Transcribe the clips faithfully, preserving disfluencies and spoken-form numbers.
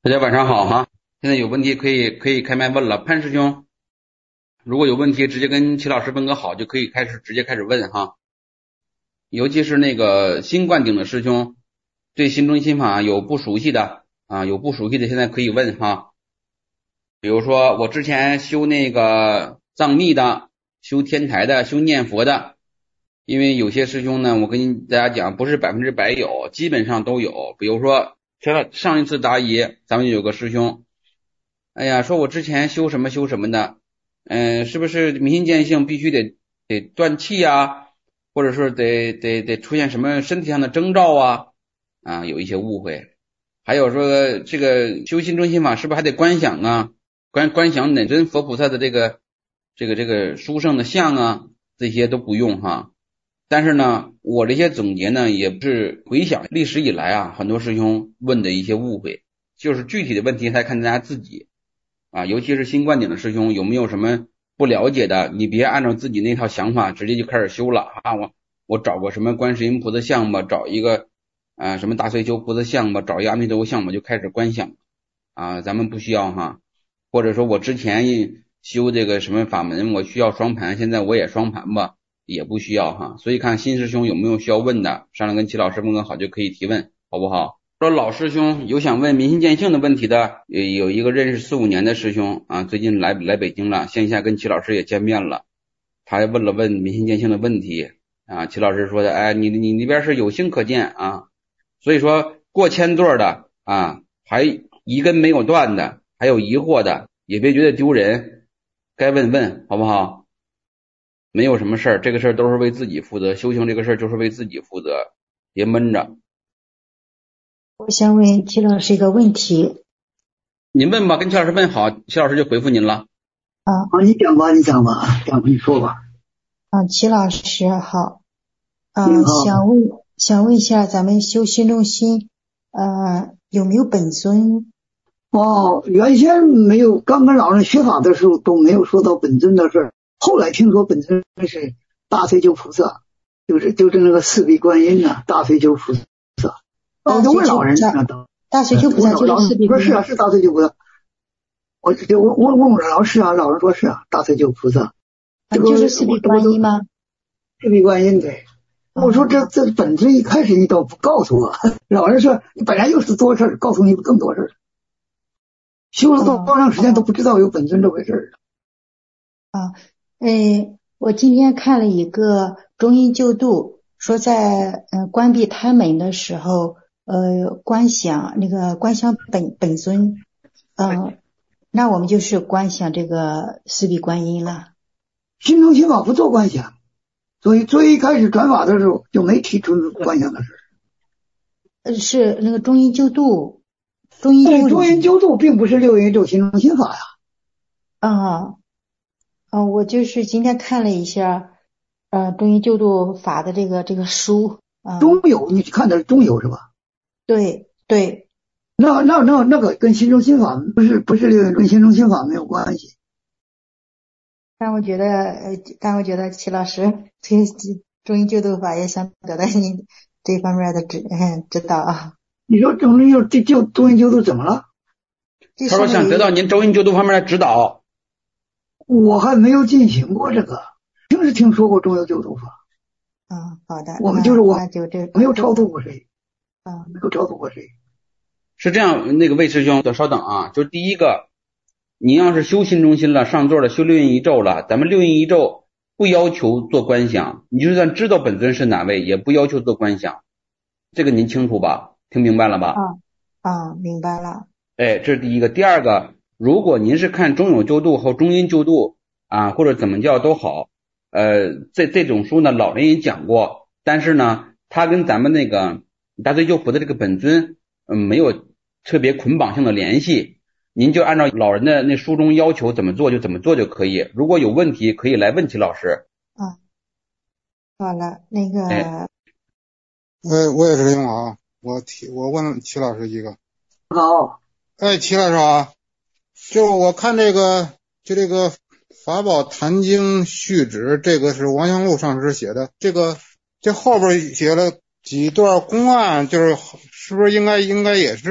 大家晚上好哈，现在有问题可以可以开麦问了。潘师兄，如果有问题直接跟齐老师问个好，就可以开始直接开始问哈。尤其是那个新灌顶的师兄，对心中心法有不熟悉的啊，有不熟悉的现在可以问哈。比如说我之前修那个藏密的，修天台的，修念佛的，因为有些师兄呢，我跟大家讲，不是百分之百有，基本上都有。比如说上一次答疑，咱们有个师兄，哎呀，说我之前修什么修什么的，嗯、是不是明心见性必须得得断气呀，或者是得得得出现什么身体上的征兆啊？啊，有一些误会。还有说这个修心中心法是不是还得观想啊？观观想哪尊佛菩萨的这个这个这个殊胜的像啊，这些都不用哈。但是呢，我这些总结呢，也是回想历史以来啊，很多师兄问的一些误会，就是具体的问题还看大家自己啊，尤其是新观点的师兄有没有什么不了解的，你别按照自己那套想法直接就开始修了啊。我我找个什么观世音菩萨像吧，找一个啊什么大碎修菩萨像吧，找一个阿弥陀佛像吧，就开始观想啊，咱们不需要哈。或者说我之前修这个什么法门，我需要双盘，现在我也双盘吧。也不需要哈，所以看新师兄有没有需要问的，上来跟齐老师问个好就可以提问，好不好？说老师兄有想问明心见性的问题的，有一个认识四五年的师兄啊，最近来来北京了，线下跟齐老师也见面了，他还问了问明心见性的问题啊，齐老师说的，哎，你你那边是有心可见啊，所以说过千座的啊，还一根没有断的，还有疑惑的，也别觉得丢人，该问问，好不好？没有什么事儿，这个事儿都是为自己负责，修行这个事儿就是为自己负责，别闷着。 我想问齐老师一个问题。 您问吧，跟齐老师问好，齐老师就回复您了。 啊， 好，你讲吧，你讲吧，讲吧，你说吧。 啊，齐老师好。啊，想问想问一下，咱们修心中心，呃，有没有本尊？ 哦，原先没有，刚跟老人学法的时候都没有说到本尊的事儿。后来听说本尊是大摧鸠菩萨，就是就是那个四臂观音啊，大摧鸠菩萨。我就问老人啊， 大摧鸠菩萨就是四臂观音。 说是啊，是大摧鸠菩萨。我就问问问我老师啊，老人说是啊，大摧鸠菩萨。 这个就是四臂观音吗？ 四臂观音对。我说这这本尊一开始你都不告诉我，老人说你本来就是多事儿，告诉你更多事儿。修了多多长时间都不知道有本尊这回事儿啊。哎，我今天看了一个中阴救度，说在呃关闭胎门的时候，呃观想那个观想本本尊，呃，那我们就是观想这个四臂观音了。 心中心法不做观想，所以最一开始转法的时候就没提出观想的事。 呃，是那个中阴救度，中阴救度， 中阴救度并不是六阴咒心中心法呀。 啊。啊，我就是今天看了一下，呃，中阴救度法的这个这个书，啊， 中有，你看的是中有是吧？ 对对。 那那那那个跟心中心法不是不是六阴跟心中心法没有关系。 但我觉得，呃，但我觉得齐老师对中阴救度法也想得到你这方面的指嗯指导啊。 你说中阴救救中阴救度怎么了？ 他说想得到您中阴救度方面的指导。 我还没有进行过这个，听是听说过中阴救度法。 嗯，好的。 我们就是我那就这没有超度过谁。 啊， 没有超度过谁。 是这样，那个魏师兄，稍等啊，就第一个，你要是修心中心了，上座了，修六阴一咒了，咱们六阴一咒不要求做观想，你就算知道本尊是哪位，也不要求做观想，这个您清楚吧？听明白了吧？ 啊啊，明白了。 哎，这是第一个。第二个，如果您是看中有救度和中阴救度啊，或者怎么叫都好，呃，这这种书呢，老人也讲过，但是呢，它跟咱们那个大摧鸠菩萨这个本尊，嗯，没有特别捆绑性的联系。您就按照老人的那书中要求怎么做就怎么做就可以。如果有问题，可以来问齐老师。 啊，好了，那个， 哎、 我我也是领导，我提我问齐老师一个。 好。 哎，齐老师啊，就我看这个，就这个法宝坛经续旨，这个是王祥禄上师写的，这个这后边写了几段公案，就是是不是应该应该也是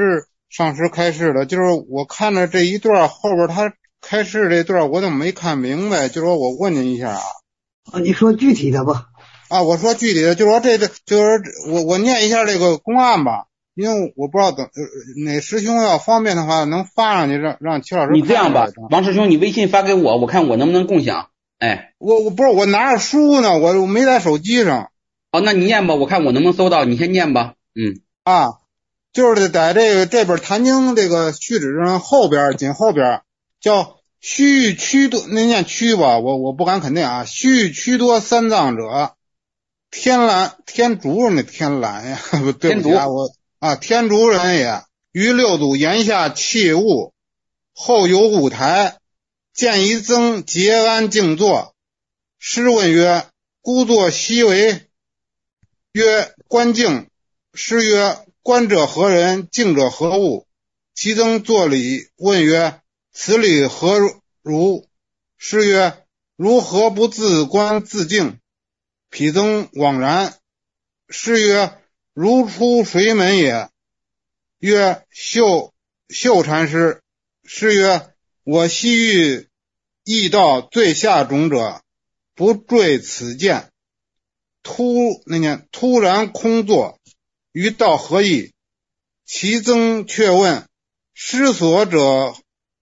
上师开示的，就是我看着这一段后边他开示这段我怎么没看明白，就说我问您一下啊。 啊，你说具体的吧。 啊，我说具体的，就说这个，就是我我念一下这个公案吧，因为我不知道等、呃、哪师兄要方便的话，能发上去让让齐老师。 你这样吧，王师兄，你微信发给我，我看我能不能共享。哎， 我我不是我拿着书呢，我我没在手机上。 哦，那你念吧，我看我能不能搜到，你先念吧。嗯啊，就是在这个这本《坛经》这个序旨上后边紧后边叫须胠多，那念胠吧，我我不敢肯定啊。须胠多三藏者，天蓝天竺那天蓝呀，不对不起啊，我啊天竺人也。于六祖檐下器物，后有舞台，见一僧结安静坐。师问曰：孤坐西为？曰：观静。师曰：观者何人？静者何物？其僧作礼问曰：此礼何如？师曰：如何不自观自静？彼僧惘然。师曰：如出水门也。曰：秀秀禅师。师曰：我西域异道最下种者，不坠此见。突那念突然空坐，于道何意？其僧却问：师所者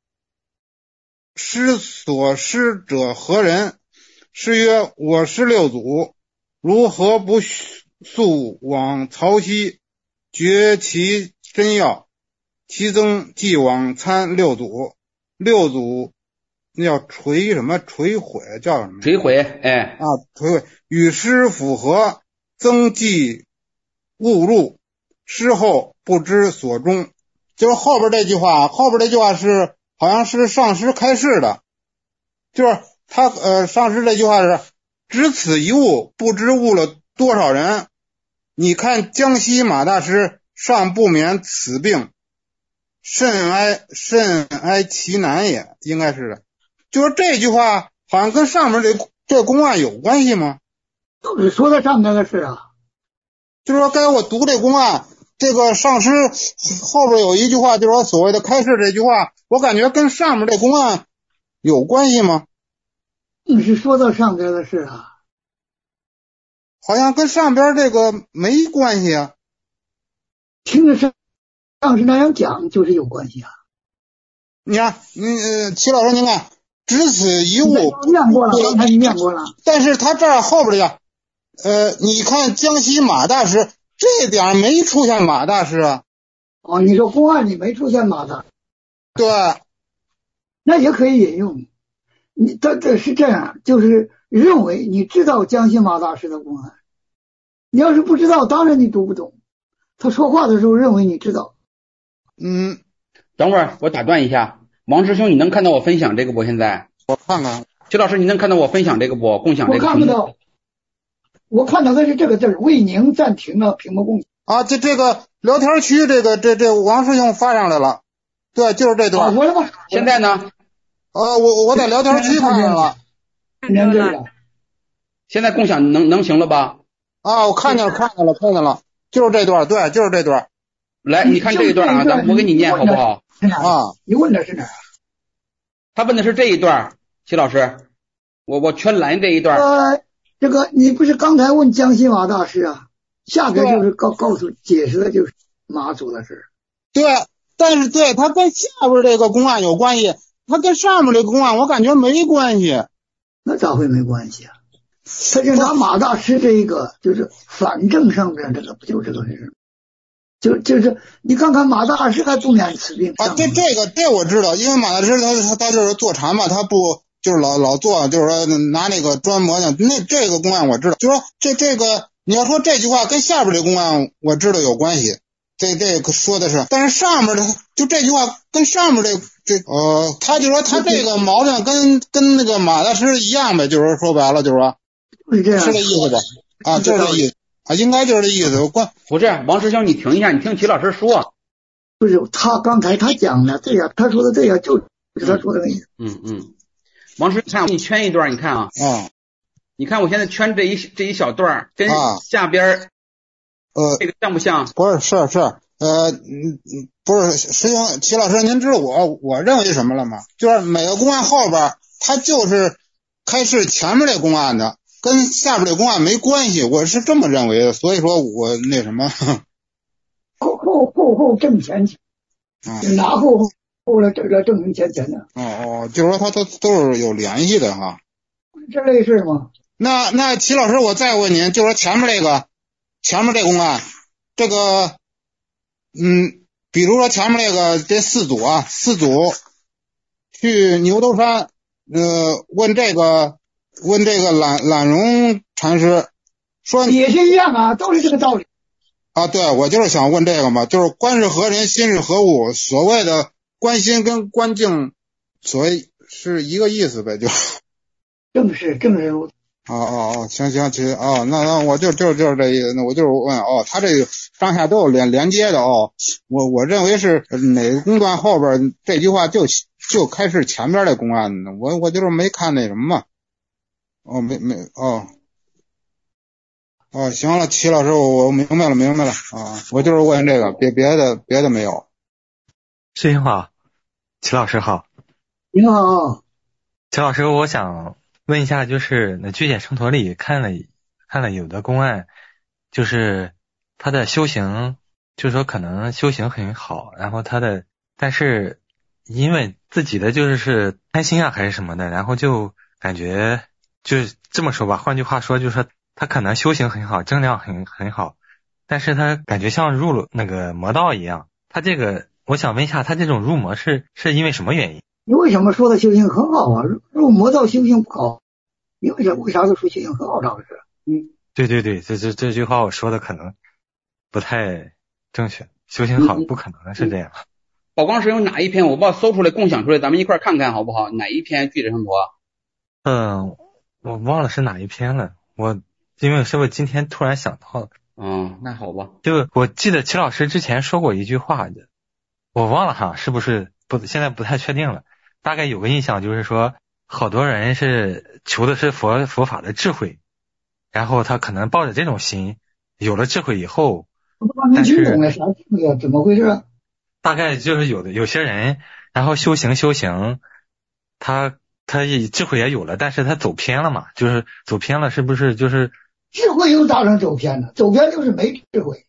师所师者何人？师曰：我师六祖。如何不速往曹溪决其真要？其僧即往参六祖。六祖那叫垂什么垂毁叫什么垂毁哎啊垂毁与师符合，僧即误入。师后不知所终。就是后边这句话，后边这句话是好像是上师开示的，就是他呃上师这句话是只此一悟，不知悟了多少人。你看江西马大师尚不免此病，甚哀甚哀其难也，应该是的。就是这句话好像跟上面这这公案有关系吗？ 就是说的上面那个事啊。 就是说该我读这公案，这个上师后边有一句话，就是说所谓的开示这句话，我感觉跟上面这公案有关系吗？ 你是说到上边的事啊？ 好像跟上边这个没关系啊。 听着上上师那样讲就是有关系啊。 你看，嗯呃，齐老师您看，只此一悟， 念过了，刚才你念过了。 但是他这儿后边的呃，你看江西马大师这点没出现马大师啊。 哦，你说公案里没出现马大师？ 对， 那也可以引用。你这这是这样，就是认为你知道江西马大师的公案，你要是不知道，当然你读不懂。他说话的时候认为你知道。 嗯， 等会儿我打断一下，王师兄，你能看到我分享这个不？现在我看看， 徐老师，你能看到我分享这个不？共享这个？ 我看不到，我看到的是这个字儿，为您暂停了屏幕共享。 啊，这这个聊天区，这个这这王师兄发上来了，对，就是这段。 我了吧？ 现在呢？ 呃，我我在聊天区看见了。 您这个， 现在共享能能行了吧？ 啊，我看见了，看见了，看见了，就是这段，对，就是这段。 来，你看这一段啊，咱我给你念好不好？ 啊，你问的是哪儿？ 他问的是这一段，齐老师，我我全拦这一段。 呃，这个你不是刚才问江西马大师啊？下边就是告告诉解释的就是马祖的事。 对，但是对他跟下边这个公案有关系，他跟上面这个公案我感觉没关系。 那咋会没关系啊？他就拿马大师这一个，就是反正上边这个不就这个事？就就是你看看马大师还不免此病啊，这这个这我知道，因为马大师他他他就是坐禅嘛，他不就是老老坐，就是说拿那个砖模呢，那这个公案我知道，就是说这这个你要说这句话跟下边这公案我知道有关系，这这个说的是，但是上面的就这句话跟上面这这呃，他就说他这个毛病跟跟那个马大师一样呗，就是说白了就是说是这样， 是这意思吧？啊，就是这意思。啊，应该就是这意思。我关不是王师兄，你停一下，你听齐老师说。 不是他刚才他讲的对呀，他说的对呀，就是他说的那意思。 嗯嗯，王师，看我给你圈一段，你看啊， 啊， 你看我现在圈这一这一小段，跟下边呃这个像不像？ 不是，是是，呃，嗯， 不是师兄齐老师，您知道我我认为什么了吗？就是每个公案后边它就是开示前面这公案的，跟下边这公案没关系，我是这么认为的，所以说我那什么后后后后正前前， 嗯， 拿后后了这个正正前前的。 哦哦，就是说它都都是有联系的哈。 这类事吗？ 那那齐老师，我再问您，就说前面这个前面这公案，这个嗯，比如说前面这个这四组啊，四组去牛头山，呃，问这个问这个懒懒荣禅师说也是一样啊，都是这个道理啊。对，我就是想问这个嘛，就是观是何人，心是何物？所谓的观心跟观境，所谓是一个意思呗，就。 正是正是如此。 哦哦哦，行行，其实哦，那那我就就就是这意思，那我就是问哦，他这个上下都有连连接的哦，我我认为是哪个公段后边这句话就就开始前边的公案呢，我我就是没看那什么嘛，哦没没哦哦，行了，齐老师，我我明白了明白了啊，我就是问这个，别别的别的没有。 师兄好，齐老师好。 你好， 齐老师，我想问一下，就是那居解圣陀里看了看了有的公案，就是他的修行，就是说可能修行很好，然后他的但是因为自己的就是是贪心啊还是什么的，然后就感觉就是这么说吧，换句话说就是说他可能修行很好，正量很很好，但是他感觉像入了那个魔道一样。他这个我想问一下，他这种入魔是是因为什么原因？ 你为什么说的修行很好啊？入魔道修行不好，你为啥为啥都说修行很好这个事？嗯， 对对对，这这这句话我说的可能不太正确，修行好不可能是这样。 宝光师兄哪一篇我把搜出来共享出来，咱们一块看看好不好？哪一篇具体圣陀？ 嗯，我忘了是哪一篇了，我因为是不是今天突然想到了。 嗯，那好吧。 就我记得齐老师之前说过一句话，我忘了哈，是不是不现在不太确定了。大概有个印象就是说，好多人是求的是佛佛法的智慧，然后他可能抱着这种心，有了智慧以后， 但是啥怎么回事？ 大概就是有的有些人，然后修行修行，他他智慧也有了，但是他走偏了嘛，就是走偏了，是不是就是智慧又咋成走偏了？走偏就是没智慧。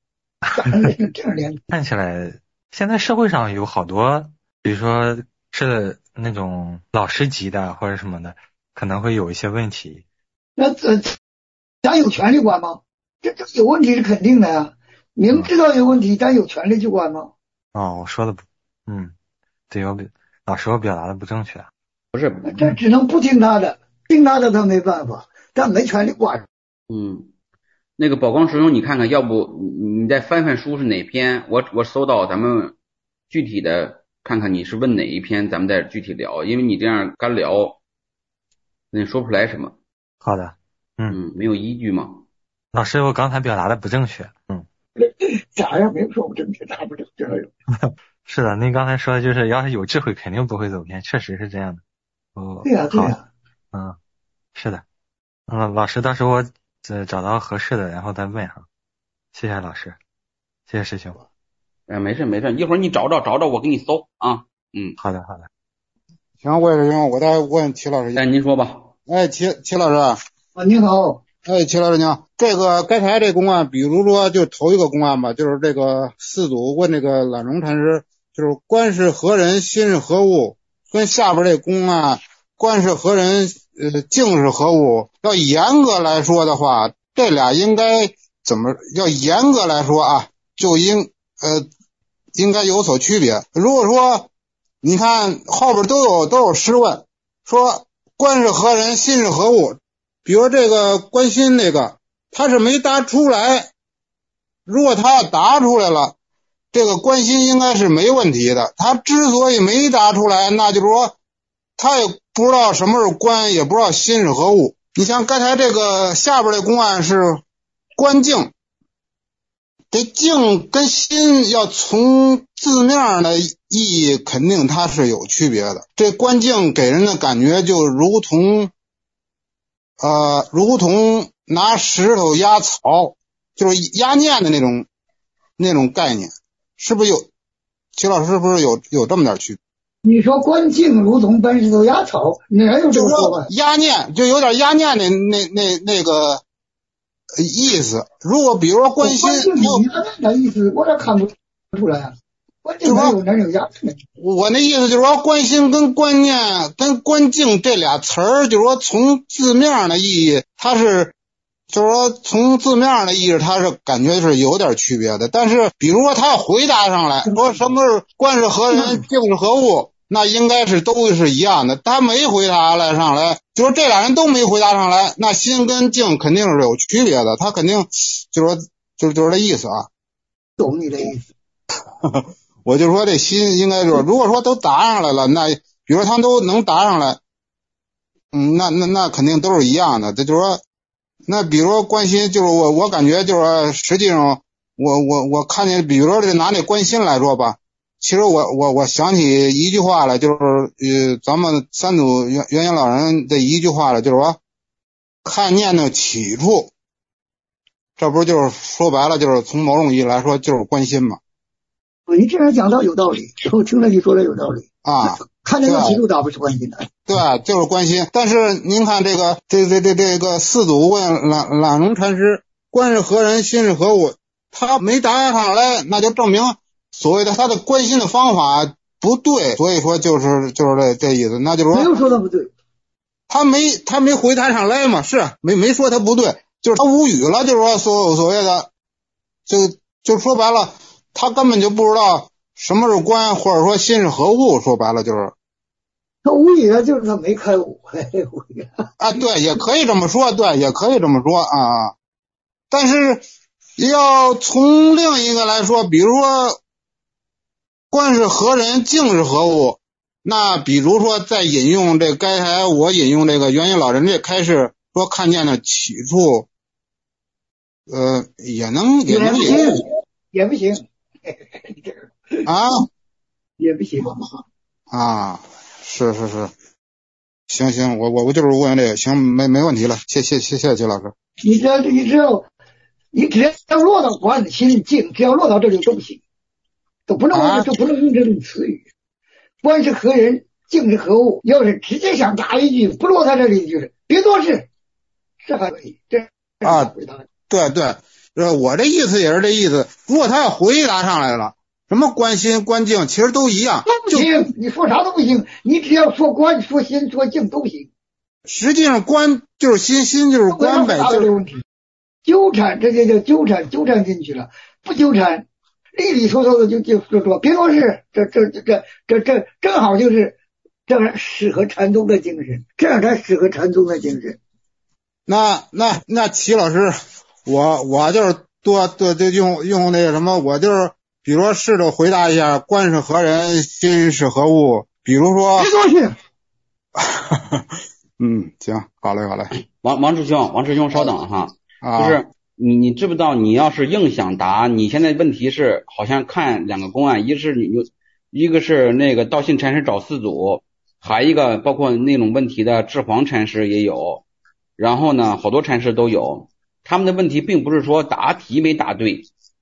看起来现在社会上有好多，比如说是那种老师级的或者什么的，可能会有一些问题。 那这咱有权利管吗？这这有问题是肯定的呀。明知道有问题，咱有权利去管吗？ 哦，我说的不，嗯，对，我老师我表达的不正确。 不是， 这只能不听他的，听他的他没办法，但没权利管。 嗯，那个宝光师兄，你看看，要不你再翻翻书是哪篇？我我搜到，咱们具体的看看你是问哪一篇，咱们再具体聊。因为你这样干聊，那也说不出来什么。 好的，嗯嗯，没有依据嘛。 老师，我刚才表达的不正确，嗯。 咋样？没有说不正确，咋不正确？ 是的，您刚才说的就是，要是有智慧，肯定不会走偏，确实是这样的。哦， 对呀、啊，对呀、啊， 嗯，是的，嗯，老师，到时候我呃找到合适的，然后再问哈。谢谢老师，谢谢师兄。 哎，没事没事，一会儿你找找找找，我给你搜啊。嗯， 好的好的。 行，魏师兄，我再问齐老师。 哎，您说吧。 哎，齐齐老师。 啊，您好。 哎，齐老师您好，这个刚才这公案，比如说就头一个公案吧，就是这个四祖问这个懒荣禅师，就是观是何人，心是何物，跟下边这公案观是何人，呃，境是何物，要严格来说的话，这俩应该怎么要严格来说啊，就应呃应该有所区别。如果说你看后边都有都有诗问，说观是何人，心是何物。比如这个关心那个，他是没答出来。如果他要答出来了，这个关心应该是没问题的。他之所以没答出来，那就是说他也不知道什么是观，也不知道心是何物。你像刚才这个下边的公案是观境，这境跟心要从字面的意义肯定它是有区别的。这观境给人的感觉就如同呃，如同拿石头压草，就是压念的那种那种概念，是不是有齐老师是不是有有这么点区别？ 你说观境如同搬石头压草，哪有这个说法？ 压念就有点压念的那那那个意思。如果比如说观心， 观境有压念的意思，我这看不出来啊。观境哪有哪有压念？ 我那意思就是说，观心跟观念跟观境这俩词儿，就是说从字面的意义，它是。就是说，从字面的意义，它是感觉是有点区别的。但是，比如说他要回答上来，说什么是观是何人，境是何物，那应该是都是一样的。他没回答来上来，就是这俩人都没回答上来，那心跟境肯定是有区别的。他肯定就是说，就是就是这意思啊。 懂你的意思。 我就说这心应该是，如果说都答上来了，那比如说他们都能答上来，嗯，那那那肯定都是一样的。这就是说。那比如说观心，就是我我感觉就是说实际上我我我看见，比如说这拿那观心来说吧，其实我我我想起一句话来，就是呃咱们三祖元元婴老人的一句话了，就是说看念的起处，这不是就是说白了就是从某种意义来说就是观心嘛。 你这样讲到有道理，我听了你说的有道理啊。 看这个起处倒不是关心的， 对，就是关心。但是您看这个，这这这这个四祖问懒懒龙禅师，观是何人，心是何物？他没答案上来，那就证明所谓的他的观心的方法不对。所以说就是就是这这意思，那就是说没有说他不对， 他没他没回答上来嘛，是没没说他不对，就是他无语了，就是说所所谓的，就就说白了，他根本就不知道什么是观，或者说心是何物。说白了就是。 他无语了，就是他没开悟。 啊，对，也可以这么说，对，也可以这么说啊。但是要从另一个来说，比如说观是何人，境是何物，那比如说在引用这刚才我引用这个元婴老人这开示说看见的起处，呃，也能也能也不行，也不行啊， 也不行啊。是是是，行行，我我我就是问这个，行，没没问题了，谢谢谢谢齐老师。 你只要你只要你只要落到观心境，只要落到这里都不行，都不能用、啊、都不能用这种词语。观是何人，境是何物？要是直接想答一句，不落在这里就是别多事，这还可以。这啊，对对，呃，我这意思也是这意思。如果他要回答上来了。什么观心观境其实都一样， 都不行，你说啥都不行，你只要说观说心说境都行。 实际上观就是心，心就是观呗， 就是问题。纠缠，这就叫纠缠，纠缠进去了，不纠缠，利利索索的就就就说别说是，这这这这这这正好就是这样适合禅宗的精神，这样才适合禅宗的精神。 那那那齐老师，我我就是多多就用用那个什么，我就是。比如说试着回答一下观是何人，心是何物。比如说别多事嗯，行，好嘞好嘞。 王王师兄王师兄稍等哈， 啊、 就是你你知不知道，你要是硬想答，你现在问题是好像看两个公案，一个是你一个是那个道信禅师找四祖，还一个包括那种问题的智黄禅师也有，然后呢好多禅师都有，他们的问题并不是说答题没答对，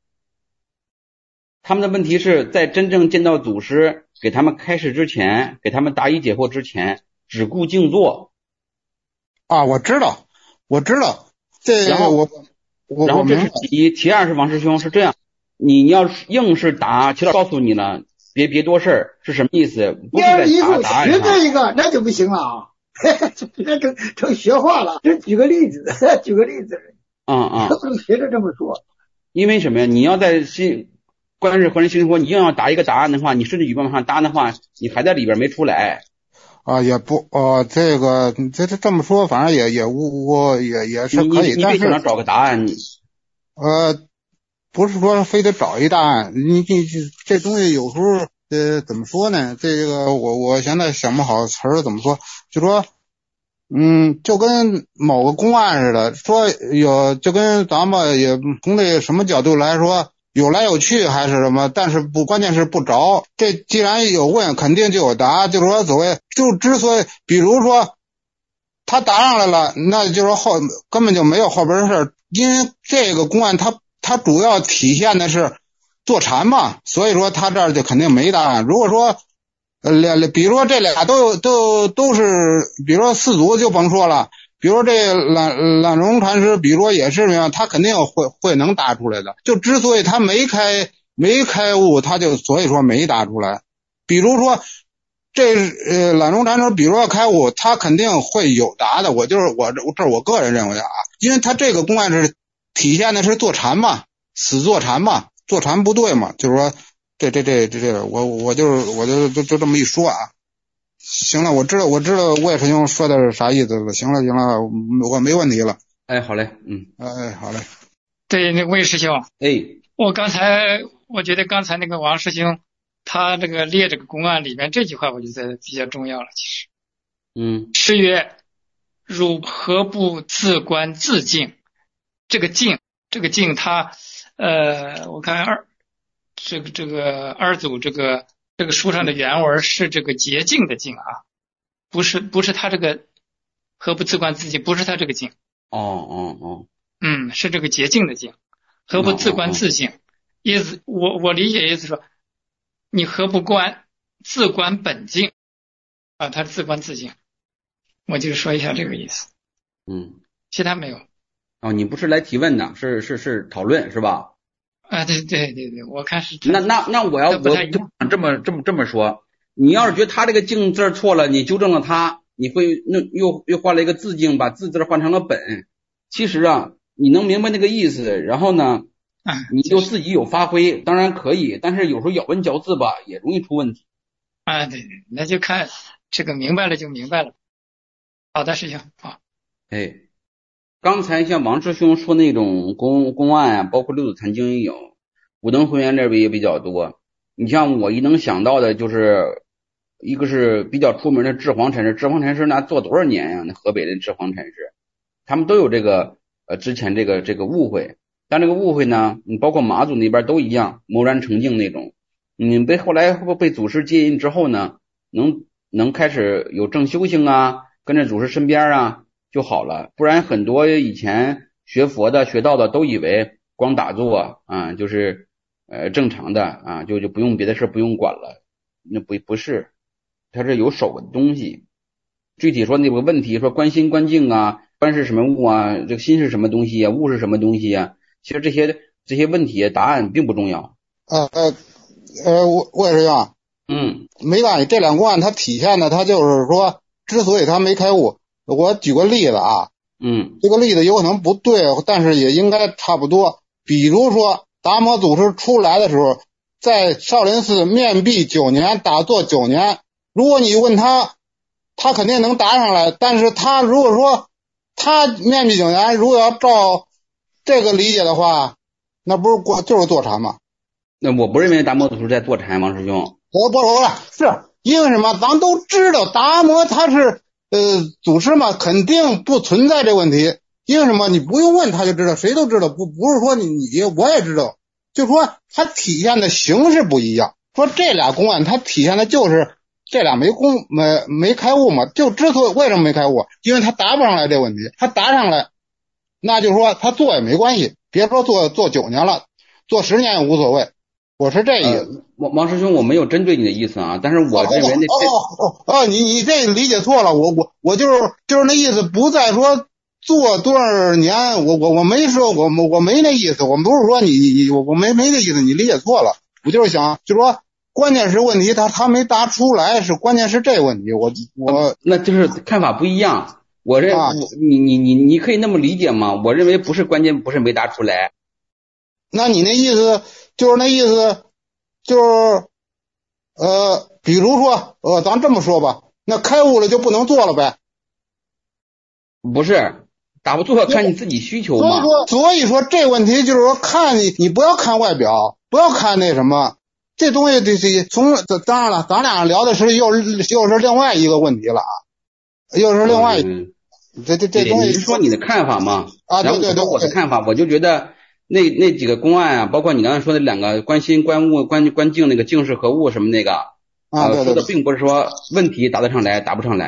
他们的问题是在真正见到祖师给他们开示之前，给他们答疑解惑之前，只顾静坐。 啊，我知道，我知道，这然后我我然后这是其一，其二是王师兄是这样，你要是硬是答，齐老告诉你了，别别多事儿，是什么意思？不是在答答案上。 学这一个那就不行了啊，那成成学话了。这举个例子，举个例子， 嗯嗯， 不能学着这么说。 因为什么呀？你要在心。观是何人心是何物，你硬要答一个答案的话，你顺着语文往上答的话，你还在里边没出来啊，也不哦，这个这这这么说，反正也也我也也是可以， 你但是你找个答案，你呃，不是说非得找一答案，你你这东西有时候呃怎么说呢？这个我我现在想不好词儿怎么说，就说嗯，就跟某个公案似的，说有就跟咱们也从那什么角度来说。有来有去还是什么，但是不，关键是不着。这既然有问，肯定就有答。就是说，所谓就之所以，比如说他答上来了，那就是说后根本就没有后边的事，因为这个公案它它主要体现的是坐禅嘛，所以说他这儿就肯定没答案。如果说呃两，比如说这俩都有都都是，比如说四祖就甭说了，比如说这懒懒荣禅师，比如说也是呢，他肯定会会能答出来的。就之所以他没开没开悟，他就所以说没答出来。比如说这呃懒荣禅师，比如说开悟，他肯定会有答的。我就是我这这是我个人认为啊，因为他这个公案是体现的是坐禅嘛，死坐禅嘛，坐禅不对嘛，就是说这这这这这我我就是我就就就这么一说啊。行了，我知道我知道魏师兄说的是啥意思了。行了行了，我没问题了。 哎，好嘞，嗯， 哎好嘞。 对，那魏师兄， 哎， 我刚才我觉得刚才那个王师兄他这个列这个公案里面这句话，我觉得比较重要了。其实， 嗯， 诗曰：“汝何不自观自净？”这个净，这个净，他呃，我看二这个这个二祖这个这个书上的原文是这个洁净的净啊，不是不是他这个何不自观自净，不是他这个净。 哦哦哦， 嗯，是这个洁净的净，何不自观自净？意思我我理解意思说，你何不观自观本净啊？他自观自净，我就说一下这个意思。 嗯， 其他没有。 哦，你不是来提问的，是是是讨论是吧？ 啊，对对对对，我看是。 那那那我要我就这么这么这么说，你要是觉得他这个净字错了，你纠正了他，你会那又又换了一个字净，把字字换成了本。其实啊，你能明白那个意思，然后呢，你就自己有发挥，当然可以，但是有时候咬文嚼字吧，也容易出问题。 啊，对对，那就看这个明白了就明白了。好的，师兄，好。 哎，刚才像王师兄说那种公公案啊，包括六祖坛经也有，武登会员这边也比较多。你像我一能想到的就是，一个是比较出名的智皇禅师，智皇禅师那做多少年呀、啊？那河北的智皇禅师，他们都有这个呃之前这个这个误会，但这个误会呢，你包括马祖那边都一样，谋然成境那种。你被后来被祖师接引之后呢，能能开始有正修行啊，跟着祖师身边啊就好了。不然很多以前学佛的学道的都以为光打坐啊就是呃正常的啊，就就不用别的事不用管了，那不不是，它是有手的东西。具体说那个问题，说观心观境啊，观是什么物啊，这个心是什么东西啊，物是什么东西啊，其实这些这些问题答案并不重要。 呃呃呃，我我也是样， 嗯， 没关系，这两关它体现的，它就是说，之所以他没开悟，我举个例子啊， 嗯， 这个例子有可能不对，但是也应该差不多。比如说，达摩祖师出来的时候，在少林寺面壁九年，打坐九年，如果你问他，他肯定能答上来，但是他如果说他面壁九年，如果要照这个理解的话，那不是过就是坐禅吗？ 那我不认为达摩祖师在坐禅，王师兄。 我不不不是，因为什么？咱都知道达摩他是呃祖师嘛，肯定不存在这问题。因为什么？你不用问他就知道，谁都知道，不不是说你你我也知道，就说它体现的形式不一样。说这俩公案，它体现的就是这俩没公没没开悟嘛。就之所以为什么没开悟，因为他答不上来这问题，他答上来，那就说他做也没关系，别说做做九年了，做十年也无所谓。我是这意思， 王、呃、王师兄，我没有针对你的意思啊，但是我认为那哦哦哦哦，你你这理解错了，我我我就是就是那意思，不再说做多少年，我我我没说我我没那意思，我们不是说你你你我我没没那意思，你理解错了，我就是想就是说，关键是问题他他没答出来，是关键是这个问题，我我那就是看法不一样，我认、啊、你你你你可以那么理解吗？我认为不是关键，不是没答出来， 那你那意思？就是那意思，就是呃，比如说呃，咱这么说吧，那开悟了就不能做了呗？ 不是，打不做看你自己需求嘛。 所以说，所以说这问题就是说，看你你不要看外表，不要看那什么，这东西这这从当然了，咱俩聊的是又又是另外一个问题了啊，又是另外一个、嗯、这这这东西。 你是说你的看法吗？ 啊，对对对， 我的看法，我就觉得。那那几个公案啊，包括你刚才说的两个观心、观物、观观境那个境是何物什么那个， 啊，对对对说的并不是说问题答得上来，答不上来，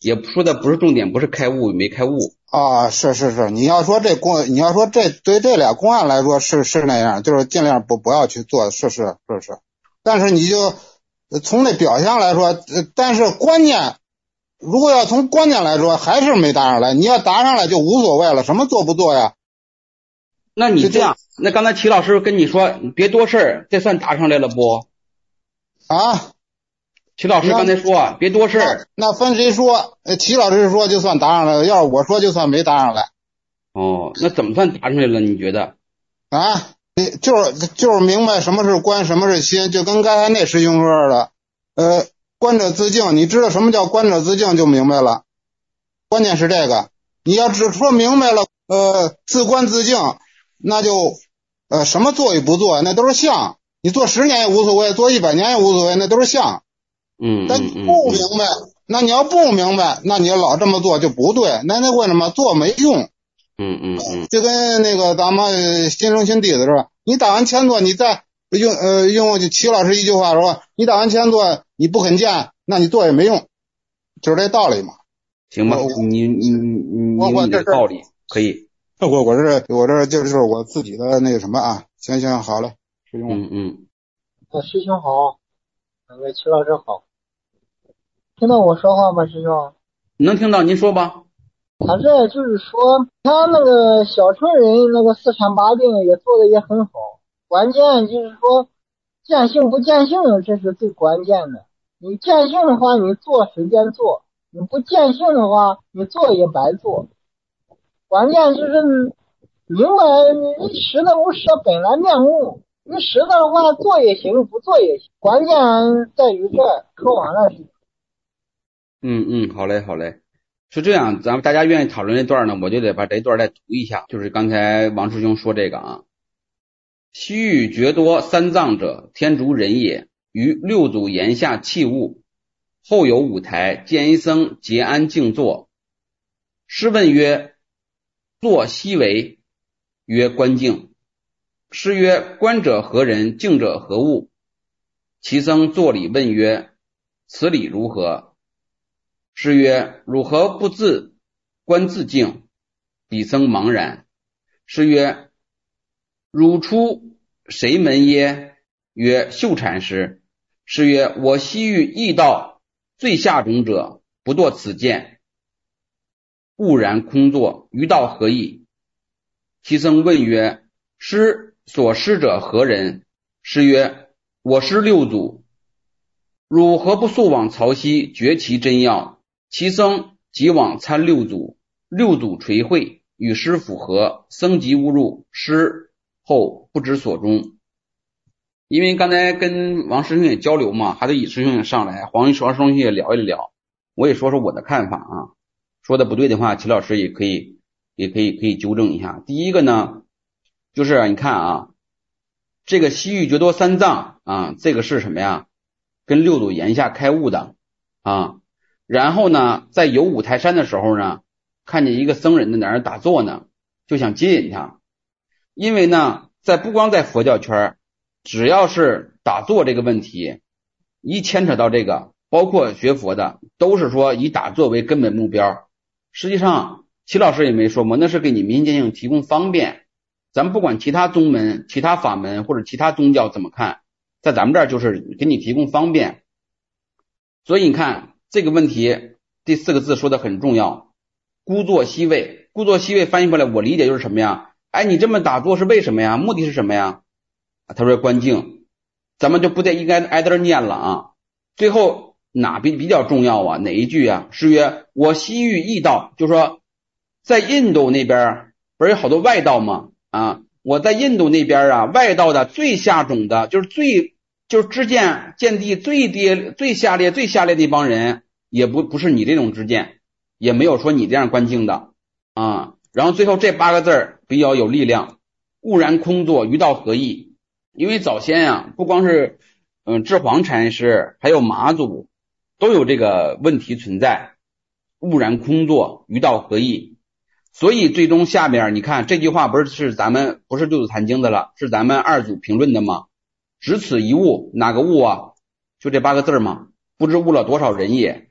也说的不是重点，不是开悟没开悟啊。是是是，你要说这公，你要说这对这俩公案来说是是那样，就是尽量不不要去做，是是是是。但是你就从那表象来说，呃，但是关键如果要从关键来说，还是没答上来。你要答上来就无所谓了，什么做不做呀？ 那你这样，那刚才齐老师跟你说你别多事儿，这算答上来了不？ 啊？ 齐老师刚才说啊，别多事儿。 那分谁说？呃，齐老师说就算答上来了，要是我说就算没答上来。 哦，那怎么算答上来了？你觉得？ 啊，你就是就是明白什么是观，什么是心，就跟刚才那师兄说的，呃，观者自净，你知道什么叫观者自净就明白了。关键是这个，你要只说明白了，呃，自观自净，那就呃什么做与不做，那都是相。你做十年也无所谓，做一百年也无所谓，那都是相。 嗯， 但你不明白，那你要不明白，那你老这么做就不对。那那为什么做没用？ 嗯嗯嗯， 就跟那个咱们新生新弟子是吧？你打完前座，你再用呃用齐老师一句话说，你打完前座你不肯见，那你做也没用，就是这道理嘛。 行吧，你你你有你的道理，可以。 我我这我这就是我自己的那个什么啊，行行好嘞，师兄。 嗯嗯。 啊，师兄好，那个齐老师好，听到我说话吗，师兄？ 能听到，您说吧。 他这就是说，他那个小乘人那个四禅八定也做的也很好，关键就是说见性不见性，这是最关键的。你见性的话，你做随便做；你不见性的话，你做也白做。关键就是明白你识的无识的本来面目，你识的话做也行，不做也行。关键在于这，说完了是。 嗯嗯，好嘞好嘞。是这样，咱们大家愿意讨论这段呢，我就得把这段再读一下。就是刚才王师兄说这个啊，西域觉多三藏者，天竺人也，于六祖檐下器物，后有五台，见一僧结安静坐。师问曰：坐悉为？曰：观静。师曰：观者何人？静者何物？其僧作礼问曰：此理如何？师曰：汝何不自观自净？彼僧茫然。师曰：汝出谁门耶？曰：秀禅师。师曰：我西域异道最下种者，不堕此见，悟然空坐，于道何异？其僧问曰：师所师者何人？师曰：我师六祖。汝何不速往曹溪，觉其真要？其僧即往参六祖，六祖垂会，与师符合，僧即误入，师后不知所终。因为刚才跟王师兄也交流嘛，还得以师兄也上来，黄师兄也聊一聊，我也说说我的看法啊。说的不对的话，齐老师也可以也可以可以纠正一下。第一个呢，就是你看啊，这个西域觉多三藏啊，这个是什么呀？跟六祖檐下开悟的啊。然后呢，在游五台山的时候呢，看见一个僧人在那儿打坐呢，就想接引他。因为呢，在不光在佛教圈，只要是打坐这个问题，一牵扯到这个，包括学佛的，都是说以打坐为根本目标。实际上，齐老师也没说嘛，那是给你民间性提供方便。咱们不管其他宗门、其他法门或者其他宗教怎么看，在咱们这儿就是给你提供方便。所以你看。这个问题第四个字说的很重要，孤坐悉位。孤坐悉位翻译过来我理解就是什么呀？哎，你这么打坐是为什么呀？目的是什么呀？他说观静，咱们就不得应该挨着念了啊。最后哪比比较重要啊？哪一句啊？师曰：我西域异道，就是说在印度那边不是有好多外道吗？啊，我在印度那边啊，外道的最下种的，就是最就是知见见地最低最下列最下列的一帮人，也不不是你这种知见，也没有说你这样观境的啊。然后最后这八个字比较有力量，悟然空坐，于道何异？因为早先啊，不光是嗯智黄禅师，还有马祖都有这个问题存在，悟然空坐，于道何异？所以最终下面你看这句话不是是咱们不是六祖坛经的了，是咱们二祖评论的吗？只此一悟，哪个悟啊？就这八个字嘛，不知悟了多少人也。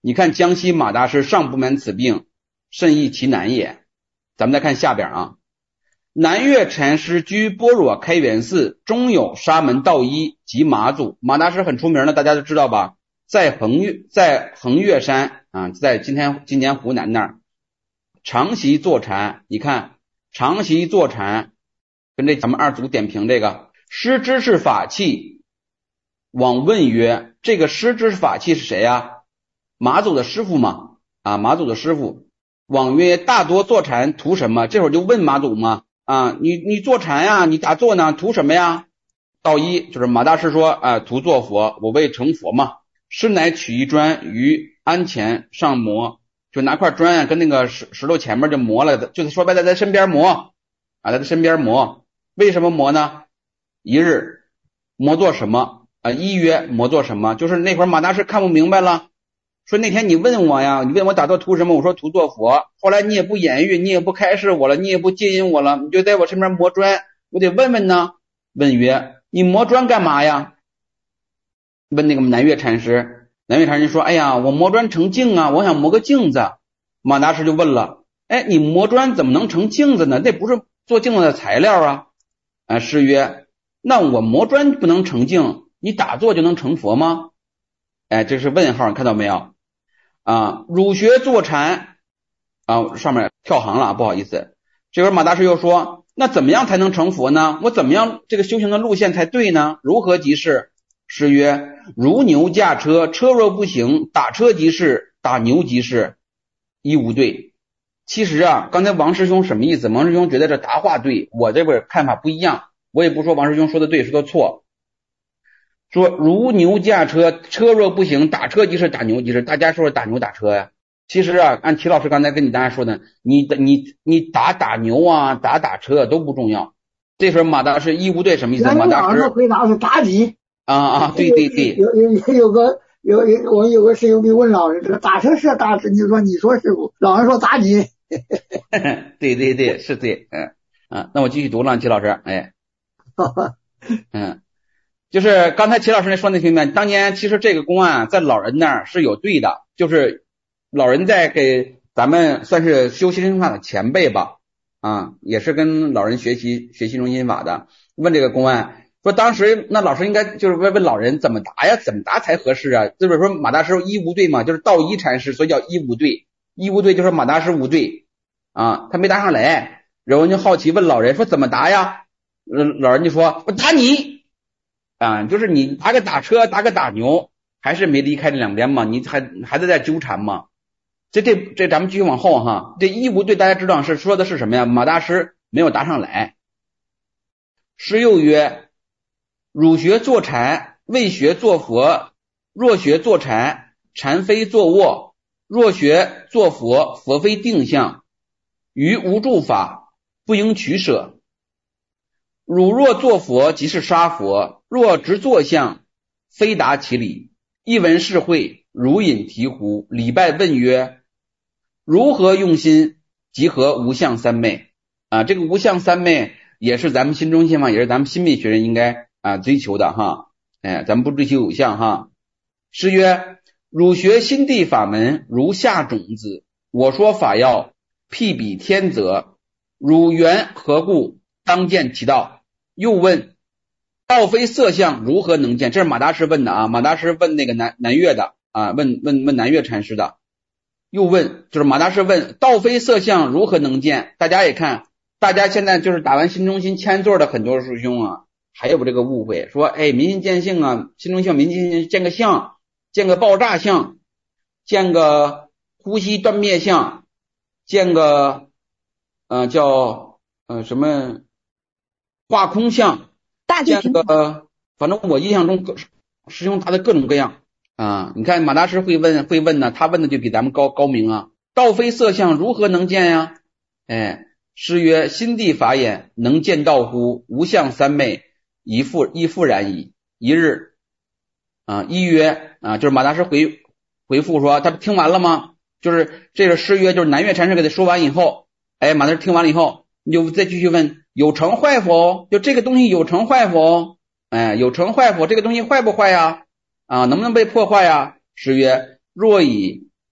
你看江西马大师尚不免此病，甚易其难也。咱们再看下边啊，南岳禅师居般若开元寺，中有沙门道一及马祖。马大师很出名的，大家都知道吧？在横岳，在横岳山啊，在今天今年湖南那儿长习坐禅。你看长习坐禅，跟这咱们二祖点评这个师知是法器，往问曰，这个师知法器是谁呀？马祖的师傅嘛，啊，马祖的师傅。往曰，大多坐禅图什么？这会儿就问马祖嘛，啊，你你坐禅呀，你打坐呢，图什么呀？道一就是马大师说，啊，图做佛，我为成佛嘛。师乃取一砖于鞍前上磨，就拿块砖啊，跟那个石石头前面就磨了，就是说白了，在身边磨啊，在他身边磨。为什么磨呢？一日磨做什么啊？一曰磨做什么？就是那会儿马大师看不明白了。说那天你问我呀，你问我打坐图什么？我说图做佛。后来你也不言语，你也不开示我了，你也不接引我了，你就在我身边磨砖，我得问问呢。问曰，你磨砖干嘛呀？问那个南岳禅师，南岳禅师说，哎呀，我磨砖成镜啊，我想磨个镜子。马大师就问了，哎，你磨砖怎么能成镜子呢？那不是做镜子的材料啊。啊，师曰，那我磨砖不能成镜，你打坐就能成佛吗？哎，这是问号，看到没有？啊，儒学坐禅啊，上面跳行了，不好意思。这会儿马大师又说，那怎么样才能成佛呢？我怎么样这个修行的路线才对呢？如何即是？师曰，如牛驾车，车若不行，打车即是，打牛即是，一无对。其实啊，刚才王师兄什么意思？王师兄觉得这答话对，我这边看法不一样，我也不说王师兄说的对，说的错。说如牛驾车，车若不行，打车即是，打牛即是。大家说打牛打车呀？其实啊，按齐老师刚才跟你大家说的，你你你打打牛啊，打打车都不重要。这时候马大师一无对什么意思？马大师回答是妲己啊啊，对对对， 有有有有个有有我有个师兄弟问老人，这个打车是打车，你说你说师傅，老人说妲己。 对对对，是对，嗯啊，那我继续读了，齐老师，哎，嗯。就是刚才齐老师说那听见，当年其实这个公案在老人那儿是有对的，就是老人在给咱们算是修心经法的前辈吧，啊，也是跟老人学习学习中心法的，问这个公案，说当时那老师应该就是问问老人怎么答呀，怎么答才合适啊？就是说马大师一无对嘛，就是道一禅师，所以叫一无对，一无对就是马大师无对啊，他没答上来，然后就好奇问老人说怎么答呀？老人就说我答你。啊，就是你打个打车，打个打牛，还是没离开这两边嘛？你还还在在纠缠嘛？这这这，咱们继续往后哈。这一无对，大家知道是说的是什么呀？马大师没有答上来。师又曰：儒学坐禅，未学坐佛；若学坐禅，禅非坐卧；若学坐佛，佛非定相。于无住法，不应取舍。汝若作佛，即是杀佛；若执坐相，非达其理。一闻是会，如饮醍醐。礼拜问曰：如何用心？即合无相三昧啊？这个无相三昧也是咱们心中心法，也是咱们心理学人应该啊追求的哈。哎，咱们不追求有相哈。诗曰：汝学心地法门，如下种子。我说法要，辟彼天则。汝缘何故？当见其道。又问道非色相，如何能见？这是马大师问的啊，马大师问那个南南岳的啊，问问问南岳禅师的。又问就是马大师问道非色相，如何能见？大家也看，大家现在就是打完心中心签座的很多师兄啊，还有这个误会，说哎明心见性啊，心中性明心见见个相，见个爆炸相，见个呼吸断灭相，见个呃叫呃什么化空相，见个反正我印象中师兄答的各种各样啊。你看马大师会问会问呢，他问的就比咱们高高明啊。道非色相，如何能见呀？哎，诗曰：心地法眼，能见道乎？无相三昧，亦复亦复然矣。一日啊，一曰啊，就是马大师回回复说，他听完了吗？就是这个诗曰，就是南岳禅师给他说完以后，哎，马大师听完了以后，你就再继续问。有成坏否？就这个东西有成坏否？哎，有成坏否？这个东西坏不坏呀？啊，能不能被破坏呀？诗曰：若以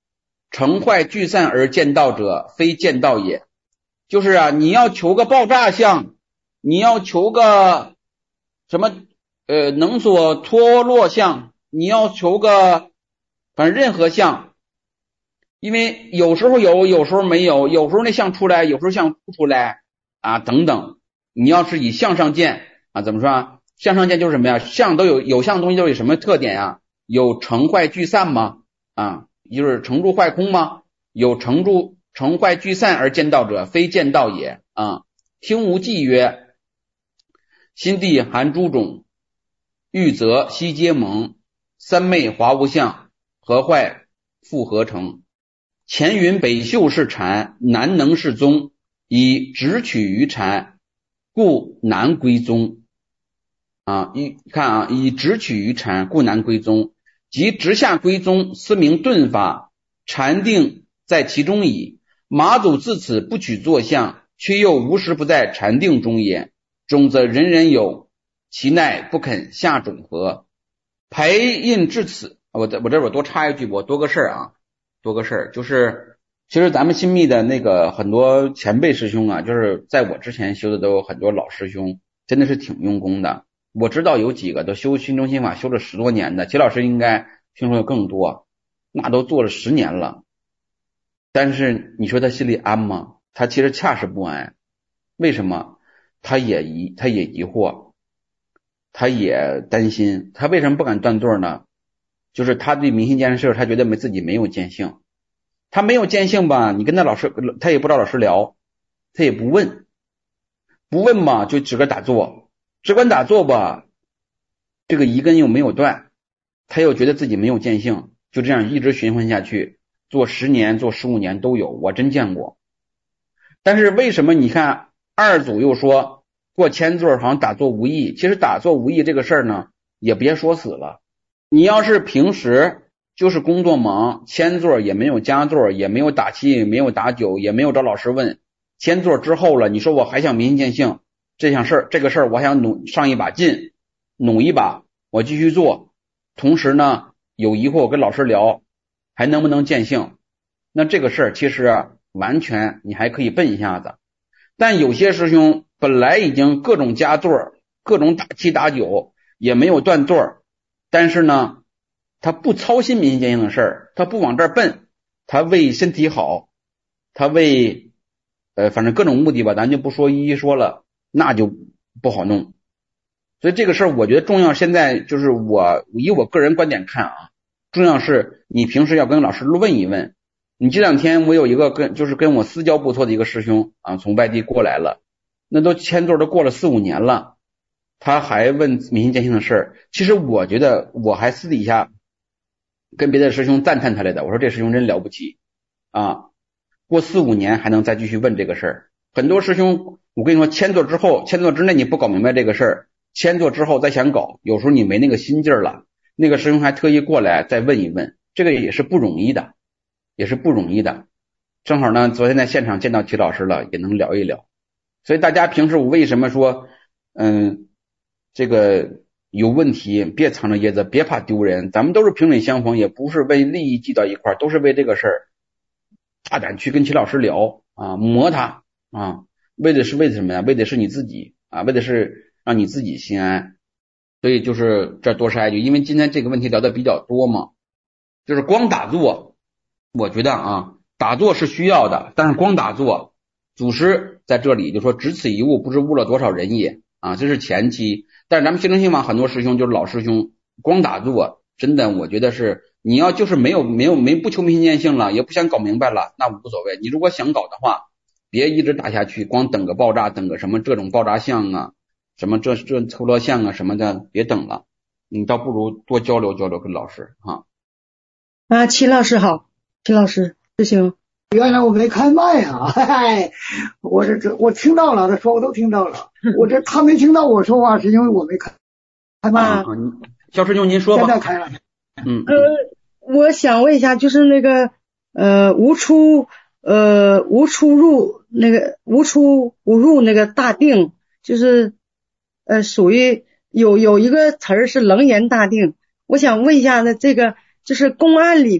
成坏聚散而见道者，非见道也。就是啊，你要求个爆炸相，你要求个什么呃能所脱落相，你要求个反正任何相，因为有时候有，有时候没有，有时候那相出来，有时候相不出来啊等等。你要是以相上见啊，怎么说啊？相上见就是什么呀？相都有有相的东西都有什么特点啊？有成坏聚散吗？啊，就是成住坏空吗？有成住成坏聚散而见道者，非见道也啊。听无记曰：心地含诸种，欲则悉皆蒙，三昧华无相，合坏复合成。前云北秀是禅，难能是宗，以直取于禅，故难归宗。啊，一看啊，以直取于禅，故难归宗。即直下归宗，思明顿法，禅定在其中矣。马祖自此不取作相，却又无时不在禅定中也。种则人人有，其奈不肯下种何？排印至此，我这我这我多插一句，我多个事儿啊，多个事儿，就是其实咱们新密的那个很多前辈师兄啊，就是在我之前修的都有很多老师兄，真的是挺用功的。我知道有几个都修心中心法修了十多年的，齐老师应该听说有更多，那都做了十年了。但是你说他心里安吗？他其实恰是不安。为什么？他也疑，他也疑惑，他也担心。他为什么不敢断对呢？就是他对明心见性，他觉得没自己没有见性。他没有见性吧，你跟他老师，他也不找老师聊，他也不问，不问嘛，就只管打坐，只管打坐吧，这个疑根又没有断，他又觉得自己没有见性，就这样一直循环下去，做十年做十五年都有，我真见过。但是为什么你看二祖又说过千座好像打坐无益？其实打坐无益这个事儿呢，也别说死了。你要是平时就是工作忙，千座也没有加座，也没有打气，没有打酒，也没有找老师问，千座之后了，你说我还想明心见性，这项事儿这个事儿我还想努上一把劲，努一把，我继续做，同时呢有疑惑跟老师聊还能不能见性，那这个事儿其实啊完全你还可以笨一下子。但有些师兄本来已经各种加座，各种打气打酒，也没有断座，但是呢他不操心明心见性的事儿，他不往这儿奔，他为身体好，他为呃反正各种目的吧，咱就不说一一说了，那就不好弄。所以这个事儿我觉得重要，现在就是我以我个人观点看啊，重要是你平时要跟老师问一问。你这两天我有一个跟就是跟我私交不错的一个师兄啊，从外地过来了，那都签座都过了四五年了，他还问明心见性的事儿。其实我觉得我还私底下跟别的师兄赞叹他来的，我说这师兄真了不起啊，过四五年还能再继续问这个事儿。很多师兄我跟你说签座之后签座之内你不搞明白这个事儿，签座之后再想搞，有时候你没那个心劲儿了，那个师兄还特意过来再问一问，这个也是不容易的，也是不容易的。正好呢昨天在现场见到齐老师了，也能聊一聊。所以大家平时我为什么说嗯这个有问题别藏着掖着，别怕丢人，咱们都是萍水相逢，也不是为利益聚到一块，都是为这个事儿大胆去跟齐老师聊啊，磨他啊，为的是为的什么呀？为的是你自己啊，为的是让你自己心安。所以就是这多说一句，因为今天这个问题聊的比较多嘛，就是光打坐，我觉得啊打坐是需要的，但是光打坐，祖师在这里就说只此一悟，不知悟了多少人也啊，这是前期。但是咱们心中心法很多师兄就是老师兄，光打坐真的我觉得是你要就是没有没有没不求明心见性了，也不想搞明白了，那无所谓。你如果想搞的话，别一直打下去，光等个爆炸，等个什么这种爆炸相啊，什么这这抽罗相啊什么的，别等了，你倒不如多交流交流跟老师哈。 啊，齐老师好，齐老师师兄。 原来我没开麦啊，嗨，我这这我听到了，他说我都听到了，我这他没听到我说话是因为我没开开麦啊。 肖师兄您说吧。 现在开了。 嗯。 呃，我想问一下，就是那个呃无出呃无出入那个无出无入那个大定，就是呃属于有有一个词儿是楞严大定，我想问一下呢，这个就是公案里边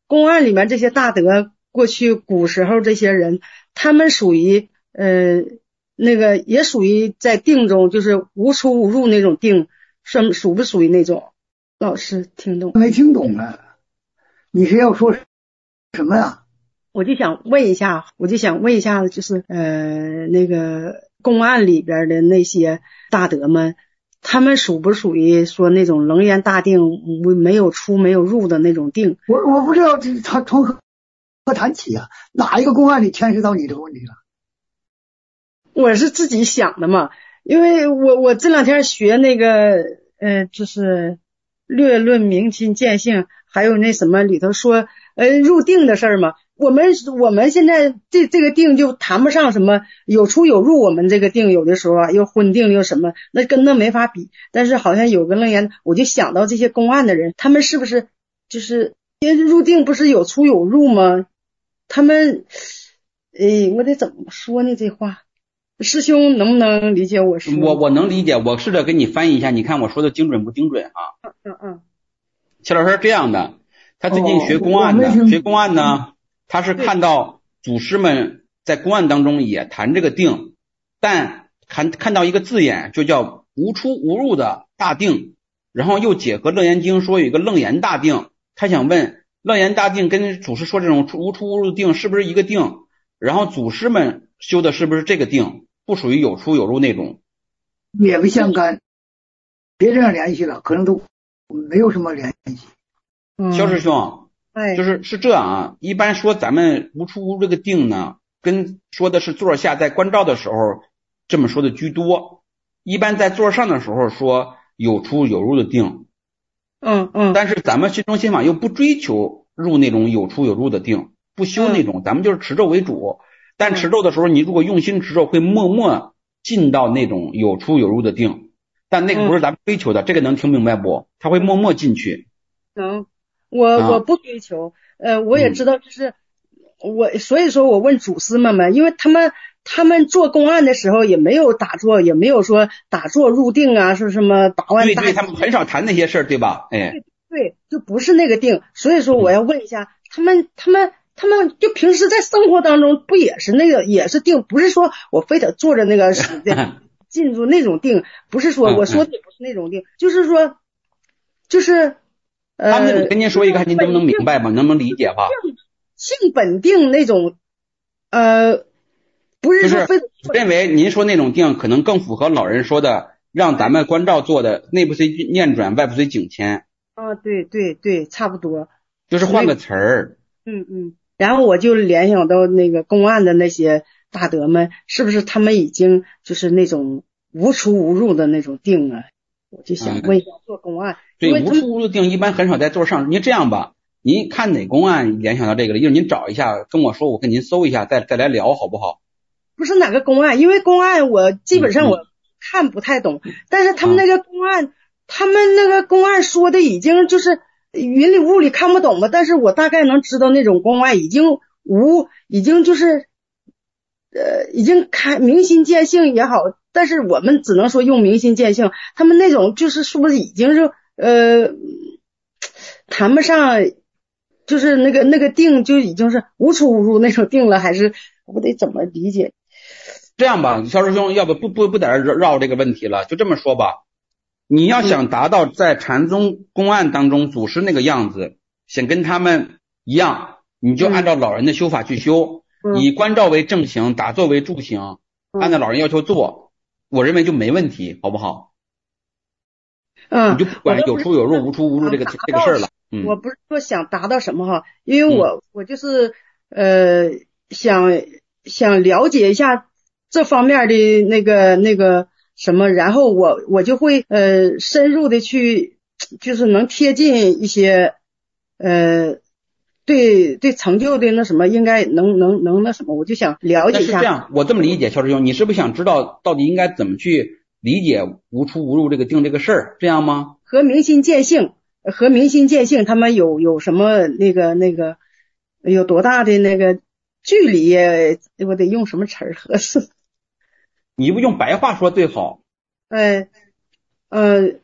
公案里面这些大德，过去古时候这些人，他们属于呃那个也属于在定中，就是无出无入那种定，属属不属于那种？老师听懂没听懂啊？你是要说什么呀？ 我就想问一下，我就想问一下，就是呃那个公案里边的那些大德们，他们属不属于说那种楞严大定，没有出没有入的那种定？ 我我不知道这他从何何谈起啊？哪一个公案里牵涉到你这个问题了？ 我是自己想的嘛，因为我我这两天学那个呃就是略论明心见性，还有那什么里头说呃入定的事儿嘛。我们我们现在这这个定就谈不上什么有出有入，我们这个定有的时候啊又昏定又什么，那跟那没法比。但是好像有个楞严，我就想到这些公案的人，他们是不是就是因为入定不是有出有入吗？他们诶我得怎么说呢这话？师兄能不能理解我说？ 我我能理解，我试着给你翻译一下，你看我说的精准不精准啊？ 嗯嗯嗯。 齐老师是这样的，他最近学公案的， 哦、 学公案呢，他是看到祖师们在公案当中也谈这个定，但看看到一个字眼就叫无出无入的大定，然后又结合楞严经说有一个楞严大定，他想问楞严大定跟祖师说这种无出无入的定是不是一个定？然后祖师们修的是不是这个定？不属于有出有入那种？ 也不相干，别这样联系了，可能都没有什么联系。 肖师兄， 哎， 就是是这样啊。一般说咱们无出无入这个定呢，跟说的是座下在观照的时候这么说的居多。一般在座上的时候说有出有入的定， 嗯嗯。 但是咱们心中心法又不追求入那种有出有入的定，不修那种，咱们就是持咒为主。但持咒的时候，你如果用心持咒，会默默进到那种有出有入的定，但那个不是咱们追求的，这个能听明白不？他会默默进去。 能，我我不追求，呃，我也知道，就是我，所以说我问祖师们嘛，因为他们他们做公案的时候也没有打坐，也没有说打坐入定啊，说什么八万大。 对对，他们很少谈那些事儿，对吧？哎， 对对，就不是那个定，所以说我要问一下，他们他们。他们就平时在生活当中不也是那个也是定，不是说我非得坐着那个进入那种定，不是说我说的不是那种定，就是说就是呃， 他们跟您说一个，您能不能明白吧？能不能理解吧？ 性本定那种，呃，不是说非认为您说那种定可能更符合老人说的，让咱们观照做的内不随念转，外不随境迁。 啊，对对对，差不多， 就是换个词儿。 嗯嗯。然后我就联想到那个公案的那些大德们，是不是他们已经就是那种无出无入的那种定啊？我就想问一下做公案。 对，无出无入的定一般很少在座上。您这样吧，您看哪公案联想到这个了？一会儿您找一下，跟我说，我跟您搜一下，再再来聊好不好？ 不是哪个公案，因为公案我基本上我看不太懂，嗯、但是他们那个公案，啊、他们那个公案说的已经就是。云里雾里看不懂吧，但是我大概能知道那种公案已经无，已经就是呃，已经开明心见性也好，但是我们只能说用明心见性，他们那种就是说已经是呃，谈不上，就是那个那个定就已经是无出无入那种定了，还是我得怎么理解？ 这样吧，肖师兄，要不不不不在这绕这个问题了，就这么说吧。你要想达到在禅宗公案当中祖师那个样子，想跟他们一样，你就按照老人的修法去修，嗯、以观照为正行，打坐为助行，嗯、按照老人要求做，我认为就没问题，好不好？ 嗯， 你就不管有出有入、无出无入这个这个事儿了。嗯， 我不是说想达到什么哈，因为我、嗯、我就是呃想想了解一下这方面的那个那个。什么，然后我我就会呃深入的去，就是能贴近一些呃对对成就的那什么，应该能能能那什么，我就想了解一下。 但是这样，我这么理解，肖师兄，你是不是想知道到底应该怎么去理解无出无入这个定这个事儿，这样吗？ 和明心见性，和明心见性，他们有有什么那个那个有多大的那个距离？我得用什么词儿合适？ 你不用白话说最好。 呃，呃，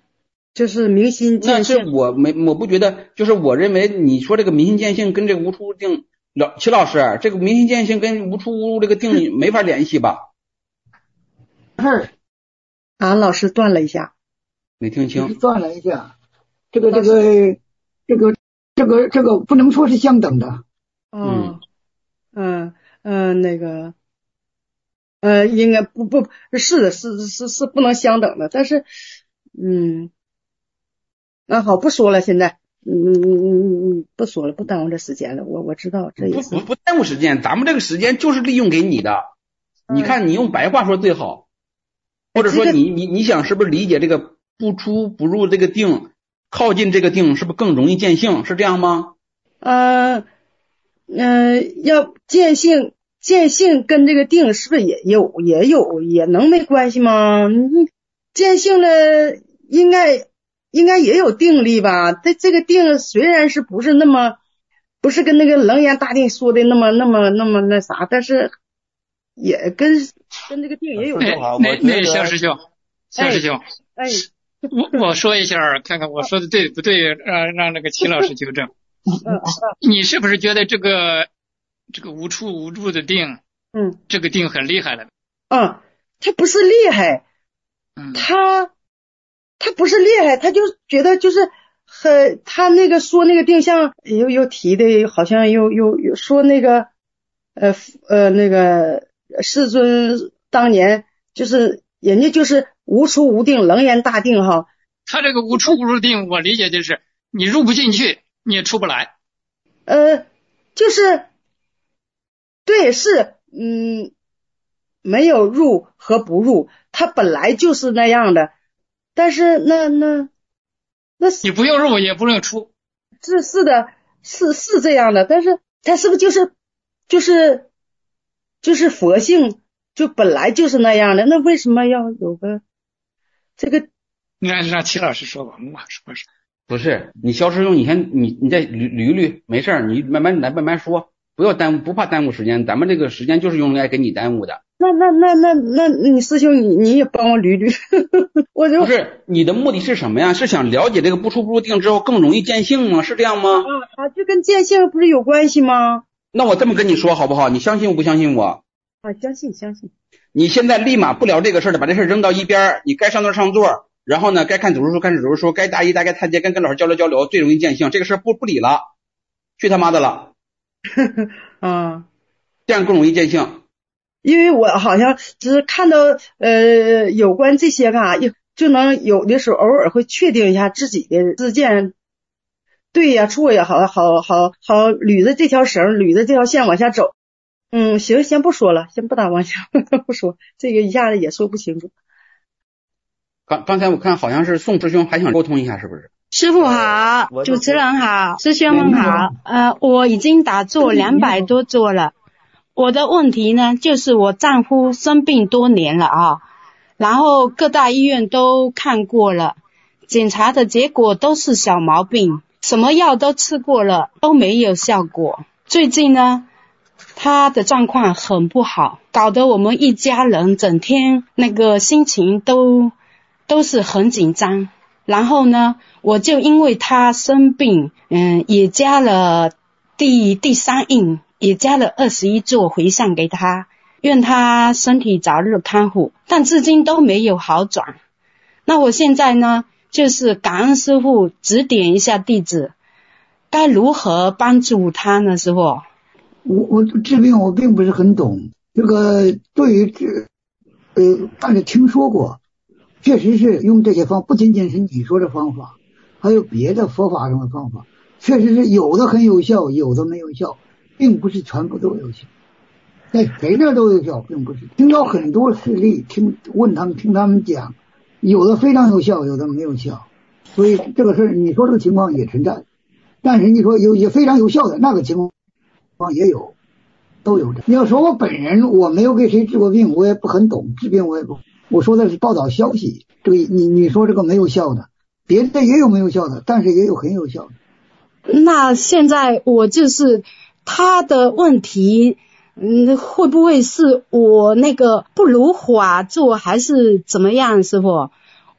就是明心见那是性。 我没我不觉得，就是我认为你说这个明心见性跟这个无出无定，老齐老师，这个明心见性跟无出无入这个定没法联系吧？ 是啊，老师断了一下， 没听清。 断了一下，这个这个这个这个这个不能说是相等的。 哦，嗯嗯，那个，呃，应该不不是的，是是是不能相等的，但是，嗯，那好，不说了，现在，嗯嗯嗯嗯，不说了，不耽误这时间了，我我知道这也是不不不耽误时间，咱们这个时间就是利用给你的。你看，你用白话说最好，或者说你你你想是不是理解这个不出不入这个定，靠近这个定是不是更容易见性？是这样吗？ 呃呃，要见性，见性跟这个定是不是也有也有也能没关系吗？你见性了，应该应该也有定力吧？这这个定虽然是不是那么不是跟那个楞严大定说的那么那么那么那啥，但是也跟跟这个定也有。 那那那肖师兄，肖师兄， 哎， 我我说一下，看看我说的对不对，让让那个齐老师纠正。你是不是觉得这个这个无出无入的定， 嗯， 这个定很厉害了？ 嗯，他不是厉害， 嗯， 他他不是厉害，他就觉得就是很他那个说那个定向又又提的，好像又又又说那个呃呃那个世尊当年就是人家就是无出无定，楞严大定哈。 他这个无出无入定，我理解就是你入不进去，你也出不来。 呃，就是对，是嗯，没有入和不入，它本来就是那样的。但是那那那你不用入也不用出， 是是的，是是这样的。但是它是不是就是就是就是佛性就本来就是那样的？那为什么要有个这个？ 你让让齐老师说吧，我说是。 不是，你肖师兄，你先你你再捋捋捋，没事儿，你慢慢来慢慢说，不要耽误，不怕耽误时间，咱们这个时间就是用来给你耽误的。 那那那那那你师兄你你也帮我捋捋，我就不是你的目的是什么呀？是想了解这个不出不入定之后更容易见性吗？是这样吗？ 啊，就跟见性不是有关系吗？ 那我这么跟你说好不好？你相信不相信我？ 啊，相信相信。 你现在立马不聊这个事儿了，把这事儿扔到一边，你该上座上座。然后呢，该看组织书看组织书，该答疑答该探监，跟跟老师交流交流，最容易见性。这个事儿不不理了，去他妈的了。 啊， 这样更容易见性。 因为我好像只是看到呃有关这些吧，就能有的时候偶尔会确定一下自己的自见对呀错呀，好好好好捋着这条绳，捋着这条线往下走。嗯，行，先不说了，先不打妄想，不说这个一下子也说不清楚。 刚刚才我看好像是宋师兄还想沟通一下，是不是？ 师傅好，主持人好，师兄们好。呃，我已经打坐两百多坐了。我的问题呢，就是我丈夫生病多年了啊，然后各大医院都看过了，检查的结果都是小毛病，什么药都吃过了，都没有效果。最近呢，他的状况很不好，搞得我们一家人整天那个心情都都是很紧张。然后呢，我就因为他生病，嗯，也加了第第三印，也加了二十一座回向给他，愿他身体早日康复，但至今都没有好转。那我现在呢，就是感恩师父指点一下弟子，该如何帮助他呢？师父， 我我治病我并不是很懂，这个对于治呃，但是听说过。确实是用这些方，不仅仅是你说的方法，还有别的佛法上的方法，确实是有的很有效，有的没有效，并不是全部都有效，在谁那都有效，并不是。听到很多事例，听问他们，听他们讲，有的非常有效，有的没有效，所以这个事儿，你说这个情况也存在，但是你说有些非常有效的那个情况也有，都有的。你要说我本人我没有给谁治过病，我也不很懂治病，我也不。我说的是报道消息，这个你你说这个没有效的，别的也有没有效的，但是也有很有效的。 那现在我就是他的问题，嗯，会不会是我那个不如法做，还是怎么样，师傅？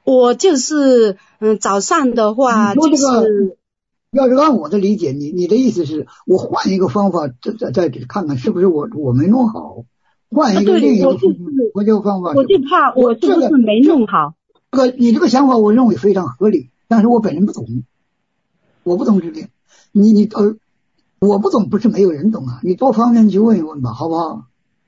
我就是嗯早上的话就是。 要是按我的理解，你你的意思是我换一个方法，再再再看看是不是我我没弄好，换一个另一个我就方法。 我就怕我是不是没弄好。 这个你这个想法我认为非常合理，但是我本人不懂，我不懂这点。你你呃，我不懂不是没有人懂啊，你多方面去问一问吧，好不好？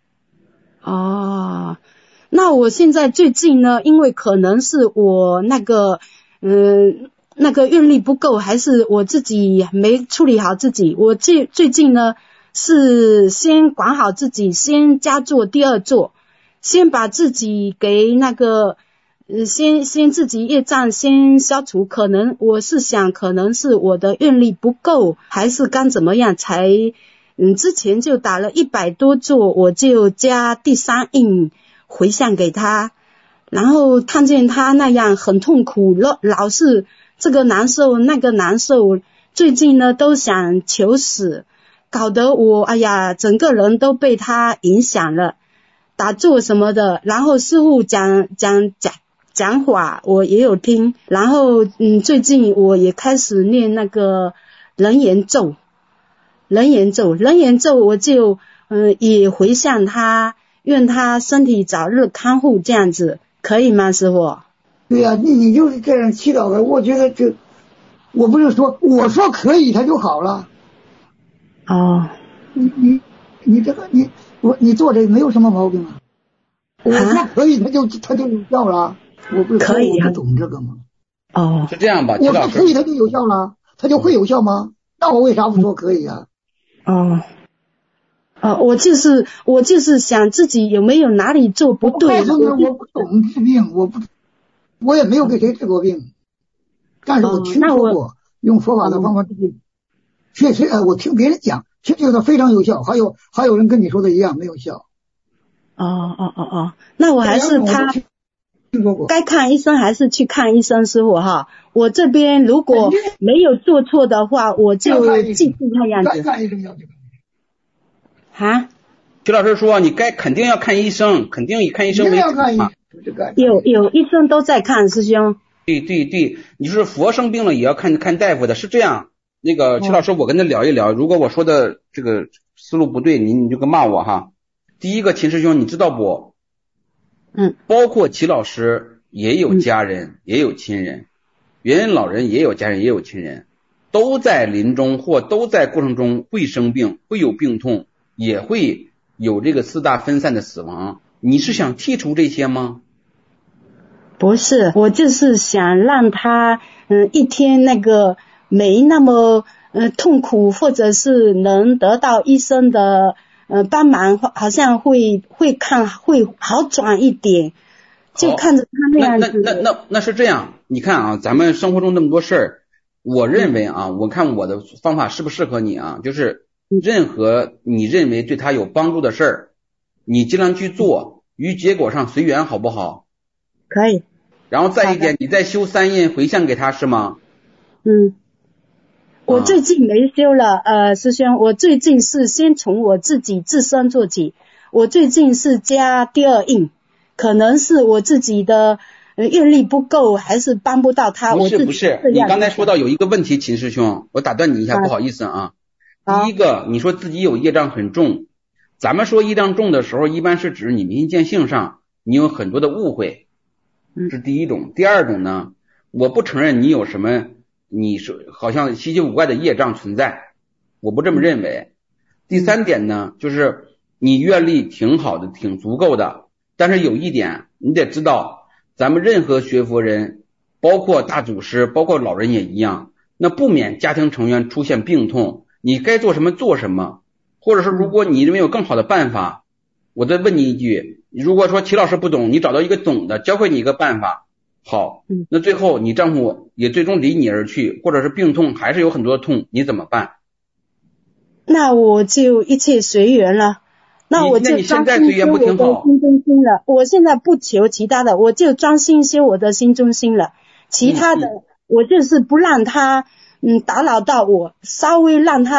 哦，那我现在最近呢，因为可能是我那个嗯。那个运力不够，还是我自己没处理好自己。我最最近呢是先管好自己，先加做第二做，先把自己给那个呃先先自己业障先消除。可能我是想，可能是我的运力不够，还是刚怎么样才嗯之前就打了一百多做，我就加第三印回向给他，然后看见他那样很痛苦，老老是。这个难受那个难受，最近呢都想求死，搞得我哎呀整个人都被他影响了，打坐什么的，然后师父讲讲讲讲话我也有听，然后嗯最近我也开始念那个人言咒，人言咒人言咒我就嗯、呃、也回向他，愿他身体早日康复，这样子可以吗师父？ 对呀、啊，你你就是这样祈祷的，我觉得这，我不是说我说可以，他就好了。 哦， 你你你这个你我你做这没有什么毛病啊。我说可以，他就他就有效了。我不是可以啊，懂这个吗？ 哦， 是这样吧？ 我说可以，他就有效了，他就会有效吗？那我为啥不说可以啊？ 哦。哦，我就是我就是想自己有没有哪里做不对。 我告诉你，我不懂治病，我不。我也没有给谁治过病，但是我听说过、哦、用佛法的方法治病，确实呃，我听别人讲，确实非常有效。还有还有人跟你说的一样没有效。 哦哦哦哦，那我还是他该看医生还是去看医生师傅哈。我这边如果没有做错的话，我就继续看样子。 该看医生要去看。啊？ 徐老师说你该肯定要看医生，肯定以看医生为主嘛。 有有医生都在看，师兄。 对对对，你说佛生病了也要看看大夫的，是这样。那个齐老师，我跟他聊一聊，如果我说的这个思路不对，你你就跟骂我哈。第一个，秦师兄，你知道不？ 嗯。 包括齐老师也有家人，嗯、也有亲人，元人老人也有家人，也有亲人，都在临终或都在过程中会生病，会有病痛，也会有这个四大分散的死亡。你是想剔除这些吗？ 不是，我就是想让他嗯一天那个没那么嗯痛苦，或者是能得到医生的呃帮忙，好像会会看会好转一点。就看着他那样子。 那那那那那是这样，你看啊，咱们生活中那么多事儿，我认为啊，我看我的方法适不适合你啊，就是任何你认为对他有帮助的事儿，你尽量去做，于结果上随缘，好不好？ 可以。 然后再一点，你再修三印回向给他是吗？ 嗯，我最近没修了，呃，师兄，我最近是先从我自己自身做起，我最近是加第二印，可能是我自己的阅历不够，还是帮不到他。 不是不是，你刚才说到有一个问题，秦师兄，我打断你一下，不好意思啊。第一个，你说自己有业障很重，咱们说业障重的时候，一般是指你明见性上你有很多的误会，是第一种。第二种呢，我不承认你有什么你说好像稀奇古怪的业障存在，我不这么认为。第三点呢，就是你愿力挺好的，挺足够的，但是有一点你得知道，咱们任何学佛人，包括大祖师，包括老人也一样，那不免家庭成员出现病痛，你该做什么做什么，或者是如果你认为有更好的办法，我再问你一句，如果说齐老师不懂，你找到一个懂的，教会你一个办法，好，那最后你丈夫也最终离你而去，或者是病痛还是有很多的痛，你怎么办？ 那我就一切随缘了。那我就专心修我的心中心了。我现在不求其他的，我就专心修我的心中心了。其他的，我就是不让他嗯打扰到我，稍微让他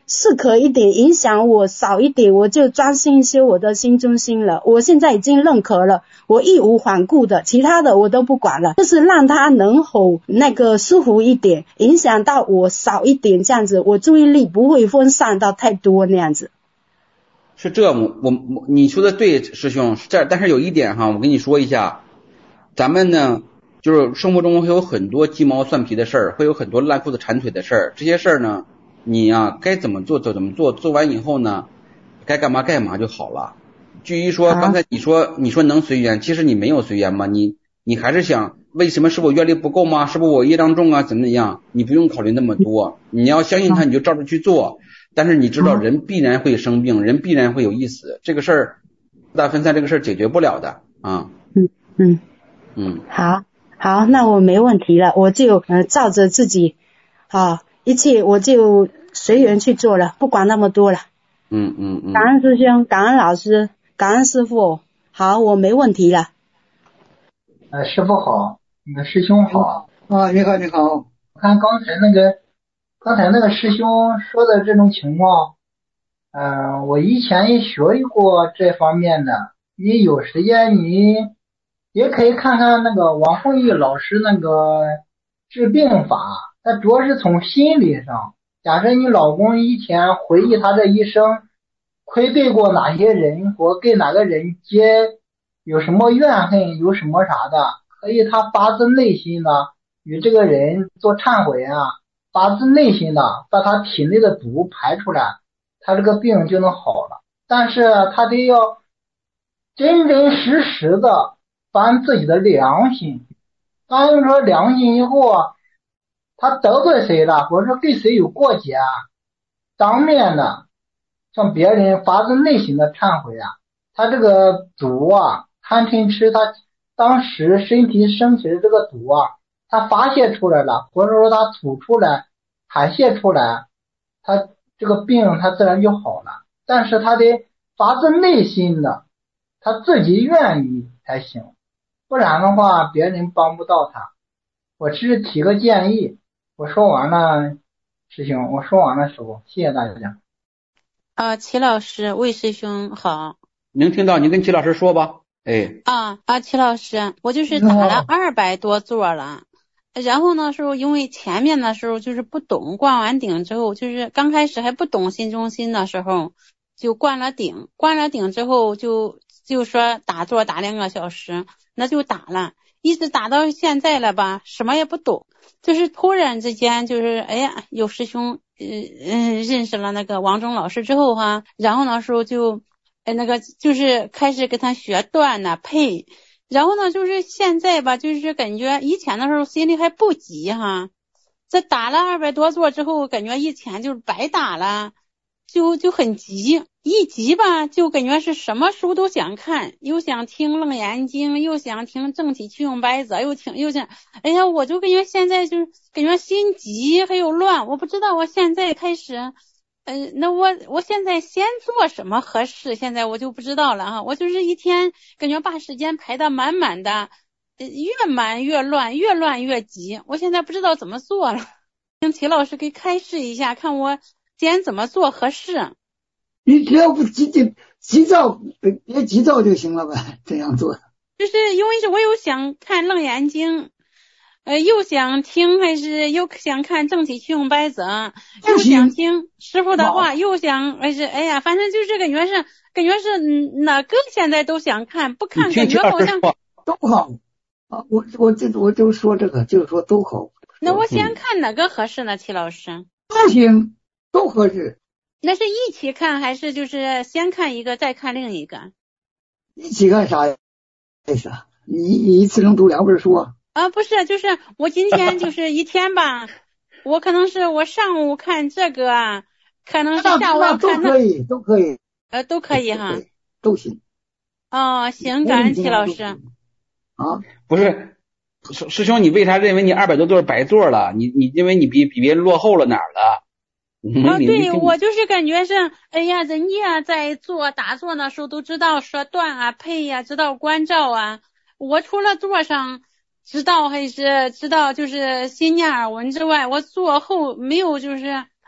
适可一点，影响我少一点，我就专心修我的心中心了。我现在已经认可了，我义无反顾的，其他的我都不管了，就是让他能吼那个舒服一点，影响到我少一点，这样子我注意力不会分散到太多那样子。 是这，我我我你说的对，师兄是这，但是有一点哈，我跟你说一下，咱们呢就是生活中会有很多鸡毛蒜皮的事儿，会有很多烂裤子缠腿的事儿，这些事儿呢你呀、啊、该怎么做就怎么做，做完以后呢该干嘛干嘛就好了。至于说刚才你说你说能随缘，其实你没有随缘嘛，你你还是想为什么，是不是我愿力不够吗？是不是我业障重啊？怎么样？你不用考虑那么多，你要相信他你就照着去做。但是你知道人必然会生病，人必然会有一死，这个事儿大分散这个事儿解决不了的啊。 嗯嗯嗯， 好好，那我没问题了，我就呃照着自己啊一切我就随缘去做了，不管那么多了。 嗯嗯嗯。 感恩师兄，感恩老师，感恩师父。好，我没问题了。 呃，师父好，那个师兄好。 啊，你好，你好。 我看刚才那个，刚才那个师兄说的这种情况，嗯、呃，我以前也学过这方面的。你有时间你也可以看看那个王凤玉老师那个治病法，他主要是从心理上。假设你老公以前回忆他这一生愧对过哪些人，或跟哪个人结有什么怨恨，有什么啥的，可以他发自内心的与这个人做忏悔啊，发自内心的把他体内的毒排出来，他这个病就能好了。但是他得要真真实实的翻自己的良心，翻出了良心以后啊，他得罪谁了，或者说跟谁有过节啊，当面的向别人发自内心的忏悔啊，他这个毒啊，贪嗔痴他当时身体升起的这个毒啊，他发泄出来了，或者说他吐出来排泄出来，他这个病他自然就好了。但是他得发自内心的他自己愿意才行，不然的话别人帮不到他。我只是提个建议。我说完了，师兄，我说完了，师傅，谢谢大家。 啊，齐老师，魏师兄好。 能听到，你跟齐老师说吧。哎。 啊啊，齐老师，我就是打了二百多座了，然后呢，时候因为前面的时候就是不懂，灌完顶之后，就是刚开始还不懂心中心的时候，就灌了顶，灌了顶之后就就说打坐打两个小时，那就打了，一直打到现在了吧，什么也不懂。就是突然之间就是哎呀有师兄呃嗯认识了那个王忠老师之后哈，然后呢时候就哎那个就是开始跟他学段呐配，然后呢就是现在吧就是感觉以前的时候心里还不急哈，这打了二百多座之后感觉以前就是白打了，就就很急，一急吧就感觉是什么书都想看，又想听楞严经，又想听正体趣用白则，又听又想，哎呀我就感觉现在就是感觉心急还有乱，我不知道我现在开始呃那我我现在先做什么合适，现在我就不知道了哈，我就是一天感觉把时间排得满满的，越满越乱，越乱越急，我现在不知道怎么做了，请齐老师给开示一下，看我先怎么做合适。 你只要不急急急躁，别急躁就行了呗，这样做。 就是因为是我又想看楞严经，呃，又想听还是又想看正体趣用白则，又想听师傅的话，又想还是哎呀，反正就是感觉是感觉是哪个现在都想看，不看感觉好像都好啊。我我这我就说这个，就是说都好。 那我先看哪个合适呢，齐老师？ 都行，都合适。 那是一起看还是就是先看一个再看另一个？ 一起看啥意思啊？你你一次能读两本书啊？ 啊，不是，就是我今天就是一天吧，我可能是我上午看这个，可能是下午看那都可以，都可以， 呃，都可以哈， 都行。 哦，行，感恩齐老师。 啊， 不是师师兄，你为啥认为你二百多座白做了？你你因为你比比别人落后了哪儿了？ 啊，对，我就是感觉是，哎呀，人家在做打坐的时候都知道说断啊、配呀、啊，知道关照啊。我除了坐上知道还是知道就是心念耳闻之外，我坐后没有就是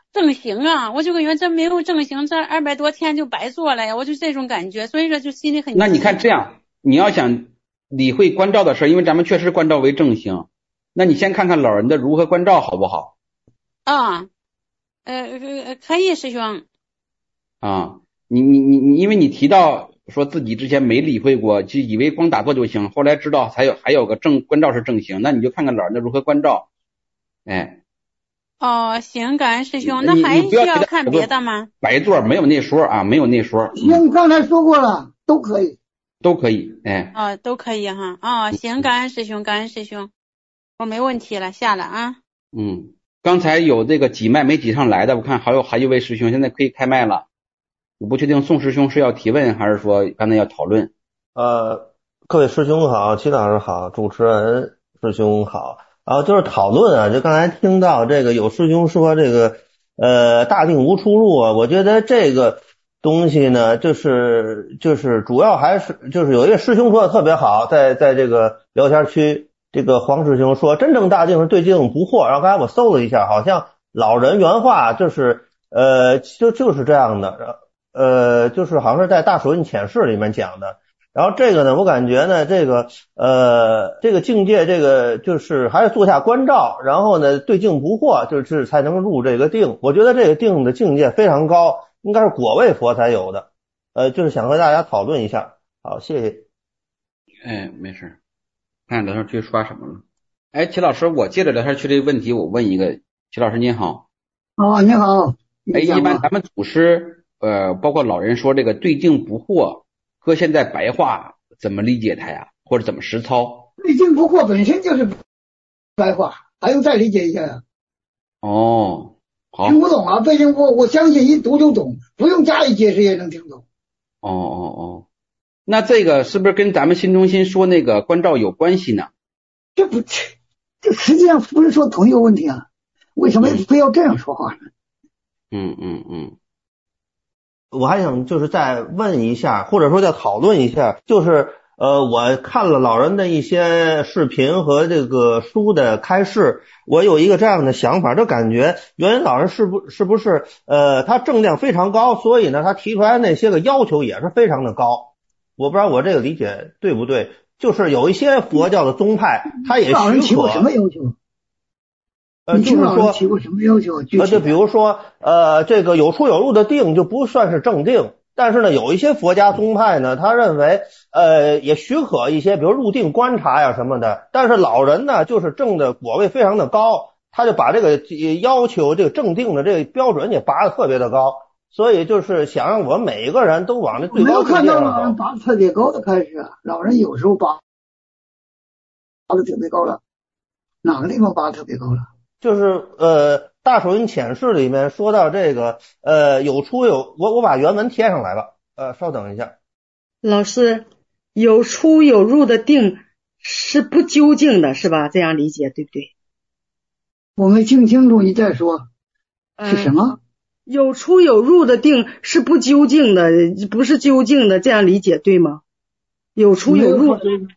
正行啊，我就感觉这没有正行，这二百多天就白做了呀，我就这种感觉，所以说就心里很。 那你看这样，你要想理会关照的事，因为咱们确实关照为正行，那你先看看老人的如何关照好不好？ 啊，呃呃可以师兄。 啊，你你你你，因为你提到说自己之前没理会过，就以为光打坐就行，后来知道还有还有个正关照是正行，那你就看看老人的如何关照，哎。 哦，行，感恩师兄。那还需要看别的吗？ 白座没有那说啊，没有那说。 那你刚才说过了，都可以， 都可以，哎。 哦，都可以哈。哦，行，感恩师兄，感恩师兄，我没问题了，下了啊。 嗯，刚才有这个挤麦没挤上来的，我看还有还有一位师兄，现在可以开麦了。我不确定宋师兄是要提问还是说刚才要讨论。 呃，各位师兄好，齐老师好，主持人师兄好。然后就是讨论啊，就刚才听到这个有师兄说这个呃大定无出入啊，我觉得这个东西呢，就是就是主要还是就是有一个师兄说的特别好，在在这个聊天区，这个黄师兄说真正大定是对境不惑，然后刚才我搜了一下，好像老人原话就是呃就就是这样的，呃就是好像是在大手印浅释里面讲的。然后这个呢，我感觉呢，这个呃，这个境界，这个就是还是坐下观照，然后呢，对境不惑，就是才能入这个定。我觉得这个定的境界非常高，应该是果位佛才有的。呃，就是想和大家讨论一下。好，谢谢。 哎，没事。看聊天区刷什么了？哎，齐老师，我借着聊天区这个问题，我问一个，齐老师您好。 哦，你好。 哎，一般咱们祖师呃，包括老人说这个对境不惑。搁现在白话怎么理解它呀？或者怎么实操？ 对境不惑本身就是白话，还用再理解一下呀？ 哦，好， 听不懂啊，对境不惑，我相信一读就懂，不用加以解释也能听懂。 哦哦哦，那这个是不是跟咱们新中心说那个关照有关系呢？ 这不，这实际上不是说同一个问题啊？为什么非要这样说话呢？ 嗯嗯嗯。 我还想就是再问一下，或者说再讨论一下，就是呃，我看了老人的一些视频和这个书的开示，我有一个这样的想法，就感觉原来老人是不是不是呃，他正量非常高，所以呢，他提出来那些个要求也是非常的高。我不知道我这个理解对不对，就是有一些佛教的宗派，他也许可。 老人提过什么要求？ 呃，就是说， 提过什么要求？ 呃，就比如说，呃，这个有出有入的定就不算是正定，但是呢，有一些佛家宗派呢，他认为，呃，也许可一些，比如入定观察呀什么的。但是老人呢，就是正的果位非常的高，他就把这个要求这个正定的这个标准也拔得特别的高，所以就是想让我们每一个人都往这最高境界上走。 没有看到老人拔得特别高的开始啊，老人有时候拔拔得特别高了，哪个地方拔得特别高了？ 就是呃，大手印浅释里面说到这个呃有出有我我把原文贴上来了，呃，稍等一下。 老师，有出有入的定是不究竟的，是吧？这样理解对不对？ 我没听清楚，你再说是什么？ 嗯、有出有入的定是不究竟的，不是究竟的，这样理解对吗？有出有入，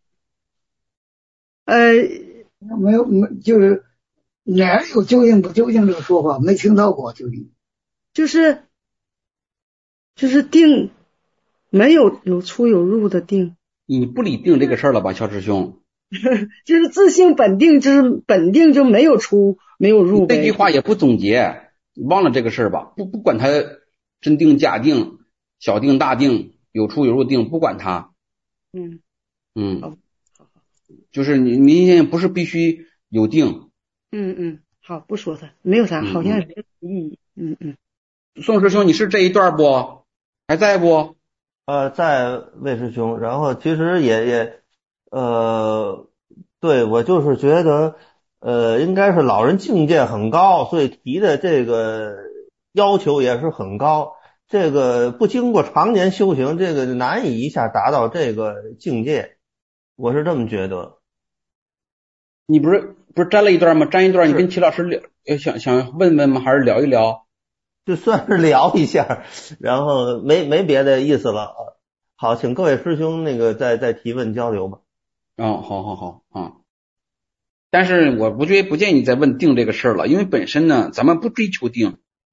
呃， 没有没就是哪有究竟不究竟这个说法？没听到过究竟。 就是就是定没有有出有入的定。 你不理定这个事儿了吧，肖师兄？ 就是自性本定，就是本定就没有出没有入呗。 这句话也不总结，忘了这个事儿吧？不不管它真定假定、小定大定、有出有入定，不管它。 嗯嗯，好，好，就是你你不是必须有定。 嗯嗯，好，不说它，没有啥，好像没有意义。嗯嗯。 宋师兄，你是这一段不？还在不？ 呃，在魏师兄，然后其实也也呃，对我就是觉得呃，应该是老人境界很高，所以提的这个要求也是很高。这个不经过常年修行，这个难以一下达到这个境界，我是这么觉得。 你不是不是沾了一段吗？沾一段，你跟齐老师聊，想想问问吗？还是聊一聊？ 就算是聊一下，然后没没别的意思了。好，请各位师兄那个再再提问交流吧。 哦，好好好啊。但是我不觉不建议再问定这个事儿了，因为本身呢，咱们不追求定，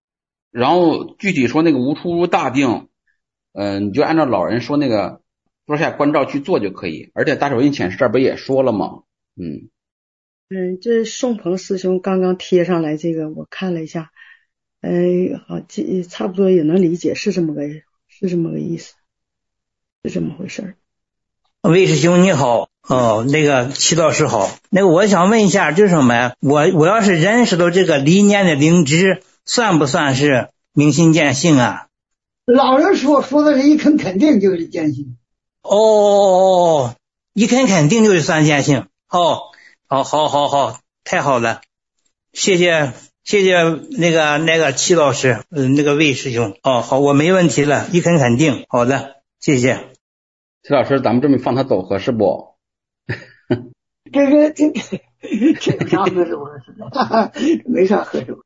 然后具体说那个无出入大定，嗯、呃，你就按照老人说那个说下关照去做就可以。而且大手印显示这儿不也说了吗？嗯嗯，这宋鹏师兄刚刚贴上来这个，我看了一下，哎，好，这差不多也能理解，是这么个是这么个意思，是这么回事儿。 魏师兄你好，哦，那个齐老师好，那个我想问一下，就是什么呀？我我要是认识到这个离年的灵芝，算不算是明心见性啊？ 老人说说的是一肯肯定就是见性。 哦哦哦，一肯肯定就是算见性。哦，好，好，好，好，太好了，谢谢，谢谢那个那个齐老师，嗯、呃，那个魏师兄。哦，好，我没问题了，一肯肯定。好的，谢谢。 齐老师，咱们这么放他走合适不？ 这个这个这有啥合适不合适的？没啥合适。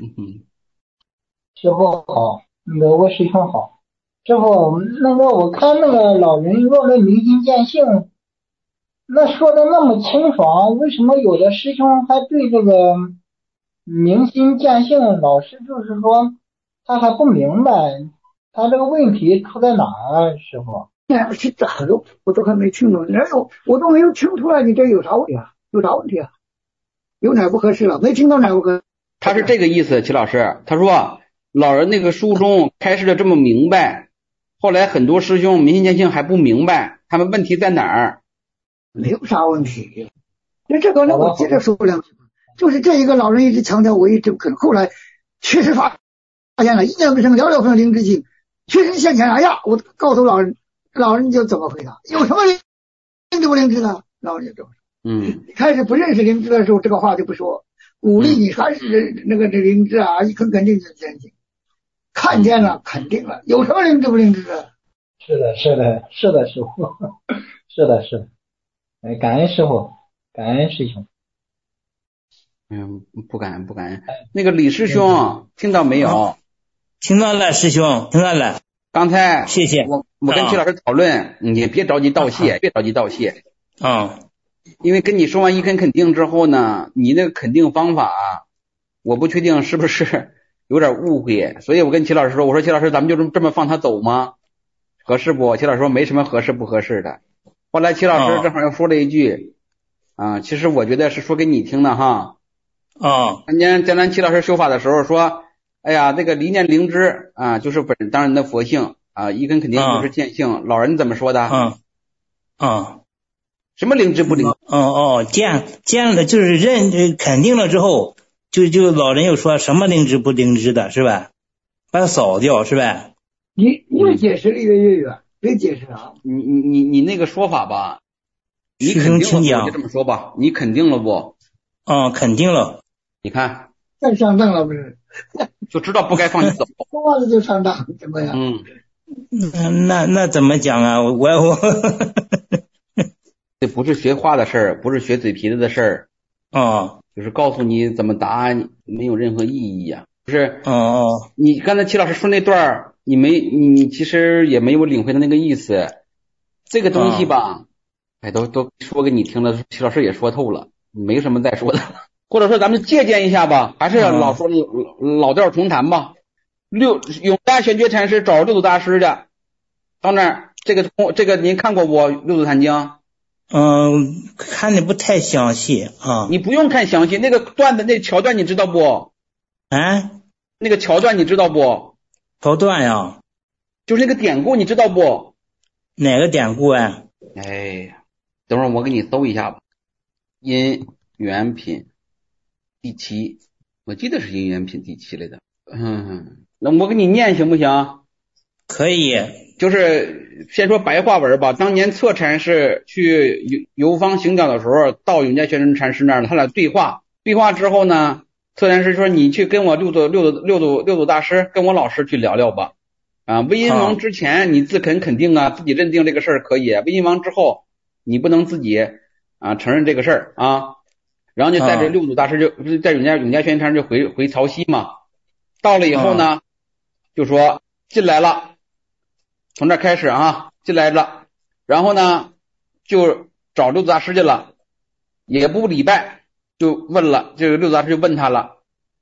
师傅好，那个魏师兄好。师傅，那个我看那个老人说的明心见性，那说的那么清爽，为什么有的师兄还对这个明心见性老是就是说他还不明白，他这个问题出在哪儿啊？师傅？ 那是咋个？我都还没听懂，哪有我都没有听出来，你这有啥问题啊？有啥问题啊？有哪不合适了？没听到哪不合适？ 他是这个意思，齐老师，他说老人那个书中开示的这么明白，后来很多师兄明心见性还不明白，他们问题在哪儿？ 没有啥问题。那这个那我接着说两句，就是这一个老人一直强调我一直不可能，后来确实发发现了一念不生，寥寥分灵之境，确实现前。哎呀，我告诉老人，老人就怎么回答？有什么灵智不灵智的？老人就这么说。 嗯， 开始不认识灵智的时候，这个话就不说，鼓励你还是那个这灵智啊，一肯肯定就前进，看见了肯定了，有什么灵智不灵智的？ 是的，是的，是的，师傅，是的，是的。哎，感恩师傅，感恩师兄。 嗯，不敢不敢。那个李师兄、嗯、听到没有？ 听到了，师兄，听到了。 刚才谢谢我我跟齐老师讨论，你、啊、别着急道谢，啊、别着急道谢。 啊， 因为跟你说完一肯肯定之后呢，你那个肯定方法，我不确定是不是有点误会，所以我跟齐老师说，我说齐老师，咱们就这么这么放他走吗？合适不？齐老师说没什么合适不合适的。后来齐老师正好又说了一句，啊，其实我觉得是说给你听的哈。 啊， 咱家江南齐老师修法的时候说，哎呀，这个离念灵芝啊，就是本当人的佛性啊，一根肯定就是见性。啊、老人怎么说的？ 嗯、啊，啊， 什么灵芝不灵？ 哦哦，见见了就是认肯定了之后，就就老人又说什么灵芝不灵芝的是吧？把它扫掉是吧？ 你越解释离得越远，别解释啊！ 你你你你那个说法吧，你肯定了不？就这么说吧，你肯定了不？ 啊、嗯，肯定了。 你看， 太上当了不是？ 就知道不该放你走， 说完了就上当，怎么样？ 嗯， 那那那怎么讲啊？我我这不是学话的事儿，不是学嘴皮子的事儿啊， 就是告诉你怎么答，没有任何意义呀、啊。不是， 哦哦， 你刚才齐老师说那段，你没你你其实也没有领会的那个意思。这个东西吧，啊、哎，都都说给你听了，齐老师也说透了，没什么再说的。或者说咱们借鉴一下吧，还是老说、嗯、老调重弹吧。六永嘉玄觉禅师找六祖大师的，到那儿这个这个您看过不？六祖坛经？ 嗯，看的不太详细啊。 你不用看详细，那个段的那桥段你知道不？ 啊？ 那个桥段你知道不？ 桥段呀， 就是那个典故你知道不？ 哪个典故啊？ 哎，等会儿我给你搜一下吧。因缘品第七，我记得是因缘品第七来的。嗯，那我给你念行不行？ 可以。 就是先说白话文吧。当年策禅师去游游方行脚的时候，到永嘉玄真禅师那儿了，他俩对话。对话之后呢，策禅师说：“你去跟我六祖六祖六祖六祖大师，跟我老师去聊聊吧。啊，魏阴王之前你自肯肯定啊，自己认定这个事儿可以。魏阴王之后，你不能自己啊承认这个事儿啊。”然后就带着六祖大师就不是在永嘉永嘉玄禅就回回曹溪嘛。到了以后呢，就说进来了。从这开始啊，进来了，然后呢，就找六祖大师去了，也不礼拜，就问了，这个六祖大师就问他了，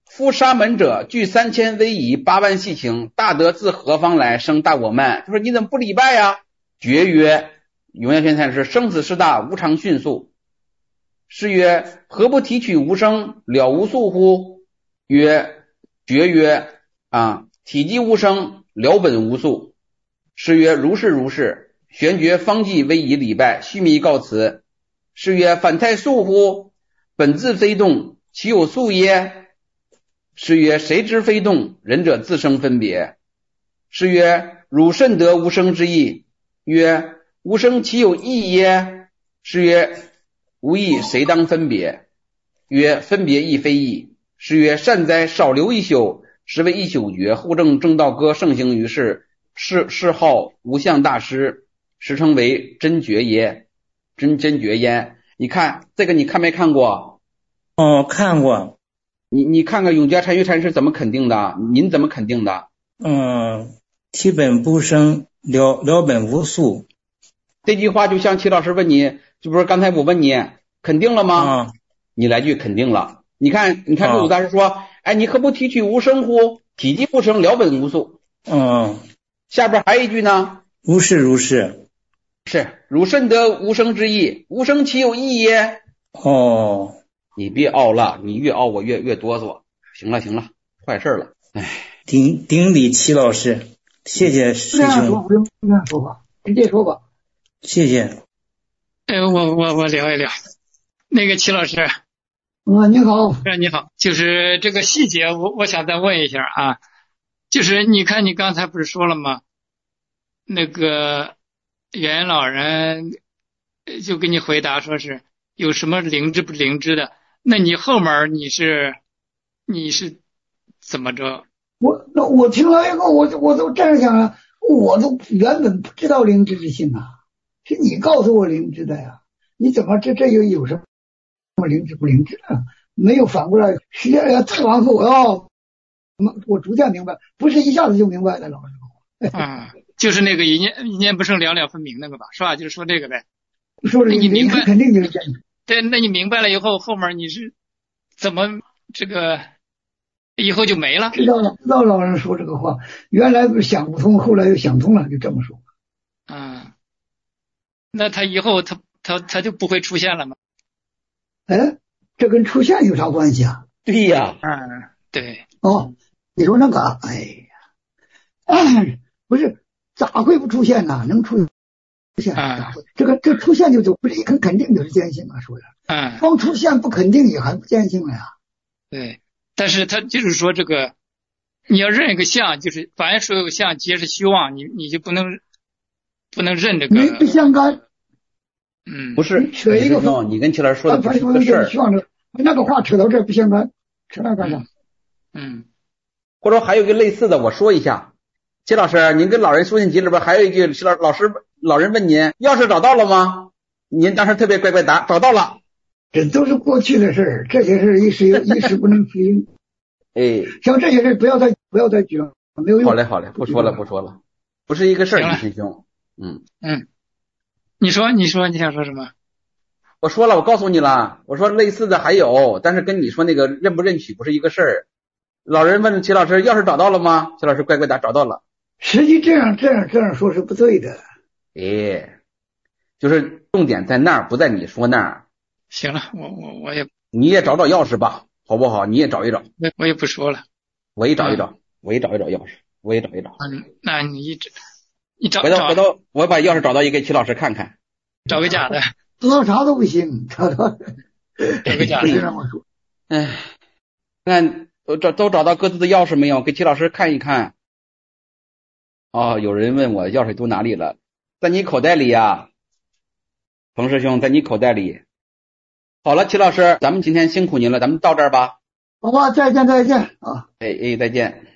夫沙门者，具三千威仪，八万细情，大德自何方来？生大我慢。他说你怎么不礼拜呀？绝曰：永耀轩禅师，生死事大，无常迅速。是曰：何不提取无生，了无宿乎？曰：绝曰：啊，体积无生，了本无宿。是曰：如是如是。玄觉方济威仪礼拜，须弥告辞。是曰：反太素乎？本自非动，其有素耶？是曰：谁知非动？仁者自生分别。是曰：汝甚得无生之意。曰：无生其有意耶？是曰：无意谁当分别？曰：分别亦非意。是曰：善哉，少留一宿，实为一宿觉。后正正道歌盛行于世，是是号无相大师，实称为真觉耶？真真觉耶？你看这个，你看没看过？ 哦，看过。 你你看看永嘉禅学禅师怎么肯定的？您怎么肯定的？ 嗯，体本不生，了了本无宿。 这句话就像齐老师问你，就不是刚才我问你肯定了吗？ 嗯、 你来句肯定了。你看，你看陆大师说，嗯、哎，你可不提取无生乎？体积不生，了本无宿。 嗯， 下边还有一句呢。 如是如是。 是，汝甚得无生之意，无生其有意耶？ 哦。 你别傲了，你越傲我越越哆嗦。行了行了，坏事了。哎， 顶顶礼齐老师，谢谢师兄。 不用这样说吧，直接说吧。 谢谢。 呃，我我我聊一聊。那个齐老师。 啊，你好。 呃，你好，就是这个细节，我我想再问一下啊，就是你看你刚才不是说了吗？那个袁老人就给你回答说是有什么灵知不灵知的。那你后面你是你是怎么着？ 我那我听了以后，我我都这样想了，我都原本不知道灵知之性啊，是你告诉我灵知的呀。你怎么这这又有什么灵知不灵知啊？没有反过来，实际上再往后哦，我逐渐明白，不是一下子就明白的，老师。 啊，就是那个一念一念不生，两两分明那个吧，是吧？就是说这个呗。 说你明白肯定就是这样。 对，那你明白了以后，后面你是怎么这个以后就没了？ 知道了，知道老人说这个话，原来不是想不通，后来又想通了，就这么说。 嗯，那他以后他他他就不会出现了吗？ 哎，这跟出现有啥关系啊？ 对呀， 嗯，对。 哦，你说那个，哎呀，哎，不是咋会不出现呢？能出现咋会？这个这出现就就不是很肯定就是坚信啊，说的。 嗯， 光出现不肯定也还不坚信了呀。 对，但是他就是说这个，你要认一个相，就是凡所有相皆是虚妄，你你就不能不能认这个。 没不相干。 嗯， 不是， 扯一个， 你跟齐老师说的不是一个事儿。 那个话扯到这不相干，扯那干啥？ 嗯， 或者还有一个类似的，我说一下。齐老师，您跟老人书信集里边还有一句，齐老老师老人问您钥匙找到了吗？您当时特别乖乖答找到了。 这都是过去的事儿，这些事一时一时不能提。 哎， 像这些事不要再不要再举了，没有用。 好嘞好嘞，不说了不说了，不是一个事儿，师兄。嗯嗯，你说你说你想说什么？ 我说了，我告诉你了，我说类似的还有，但是跟你说那个认不认取不是一个事儿。老人问齐老师钥匙找到了吗？齐老师乖乖答找到了。 实际这样这样这样说是不对的。 哎，就是重点在那儿，不在你说那儿。 行了，我我我也你也找找钥匙吧，好不好？你也找一找。 我我也不说了。 我也找一找，嗯、我也找一找钥匙，我也找一找。 嗯，那你一直你找回头回头，我把钥匙找到也给齐老师看看。 找个假的。 找到啥都不行，找到找个假的。 让我说。 哎，看都找都找到各自的钥匙没有？给齐老师看一看。哦，有人问我钥匙都哪里了？在你口袋里呀，彭师兄，在你口袋里。好了，齐老师，咱们今天辛苦您了，咱们到这儿吧。 好吧，再见再见啊！ 哎哎，再见。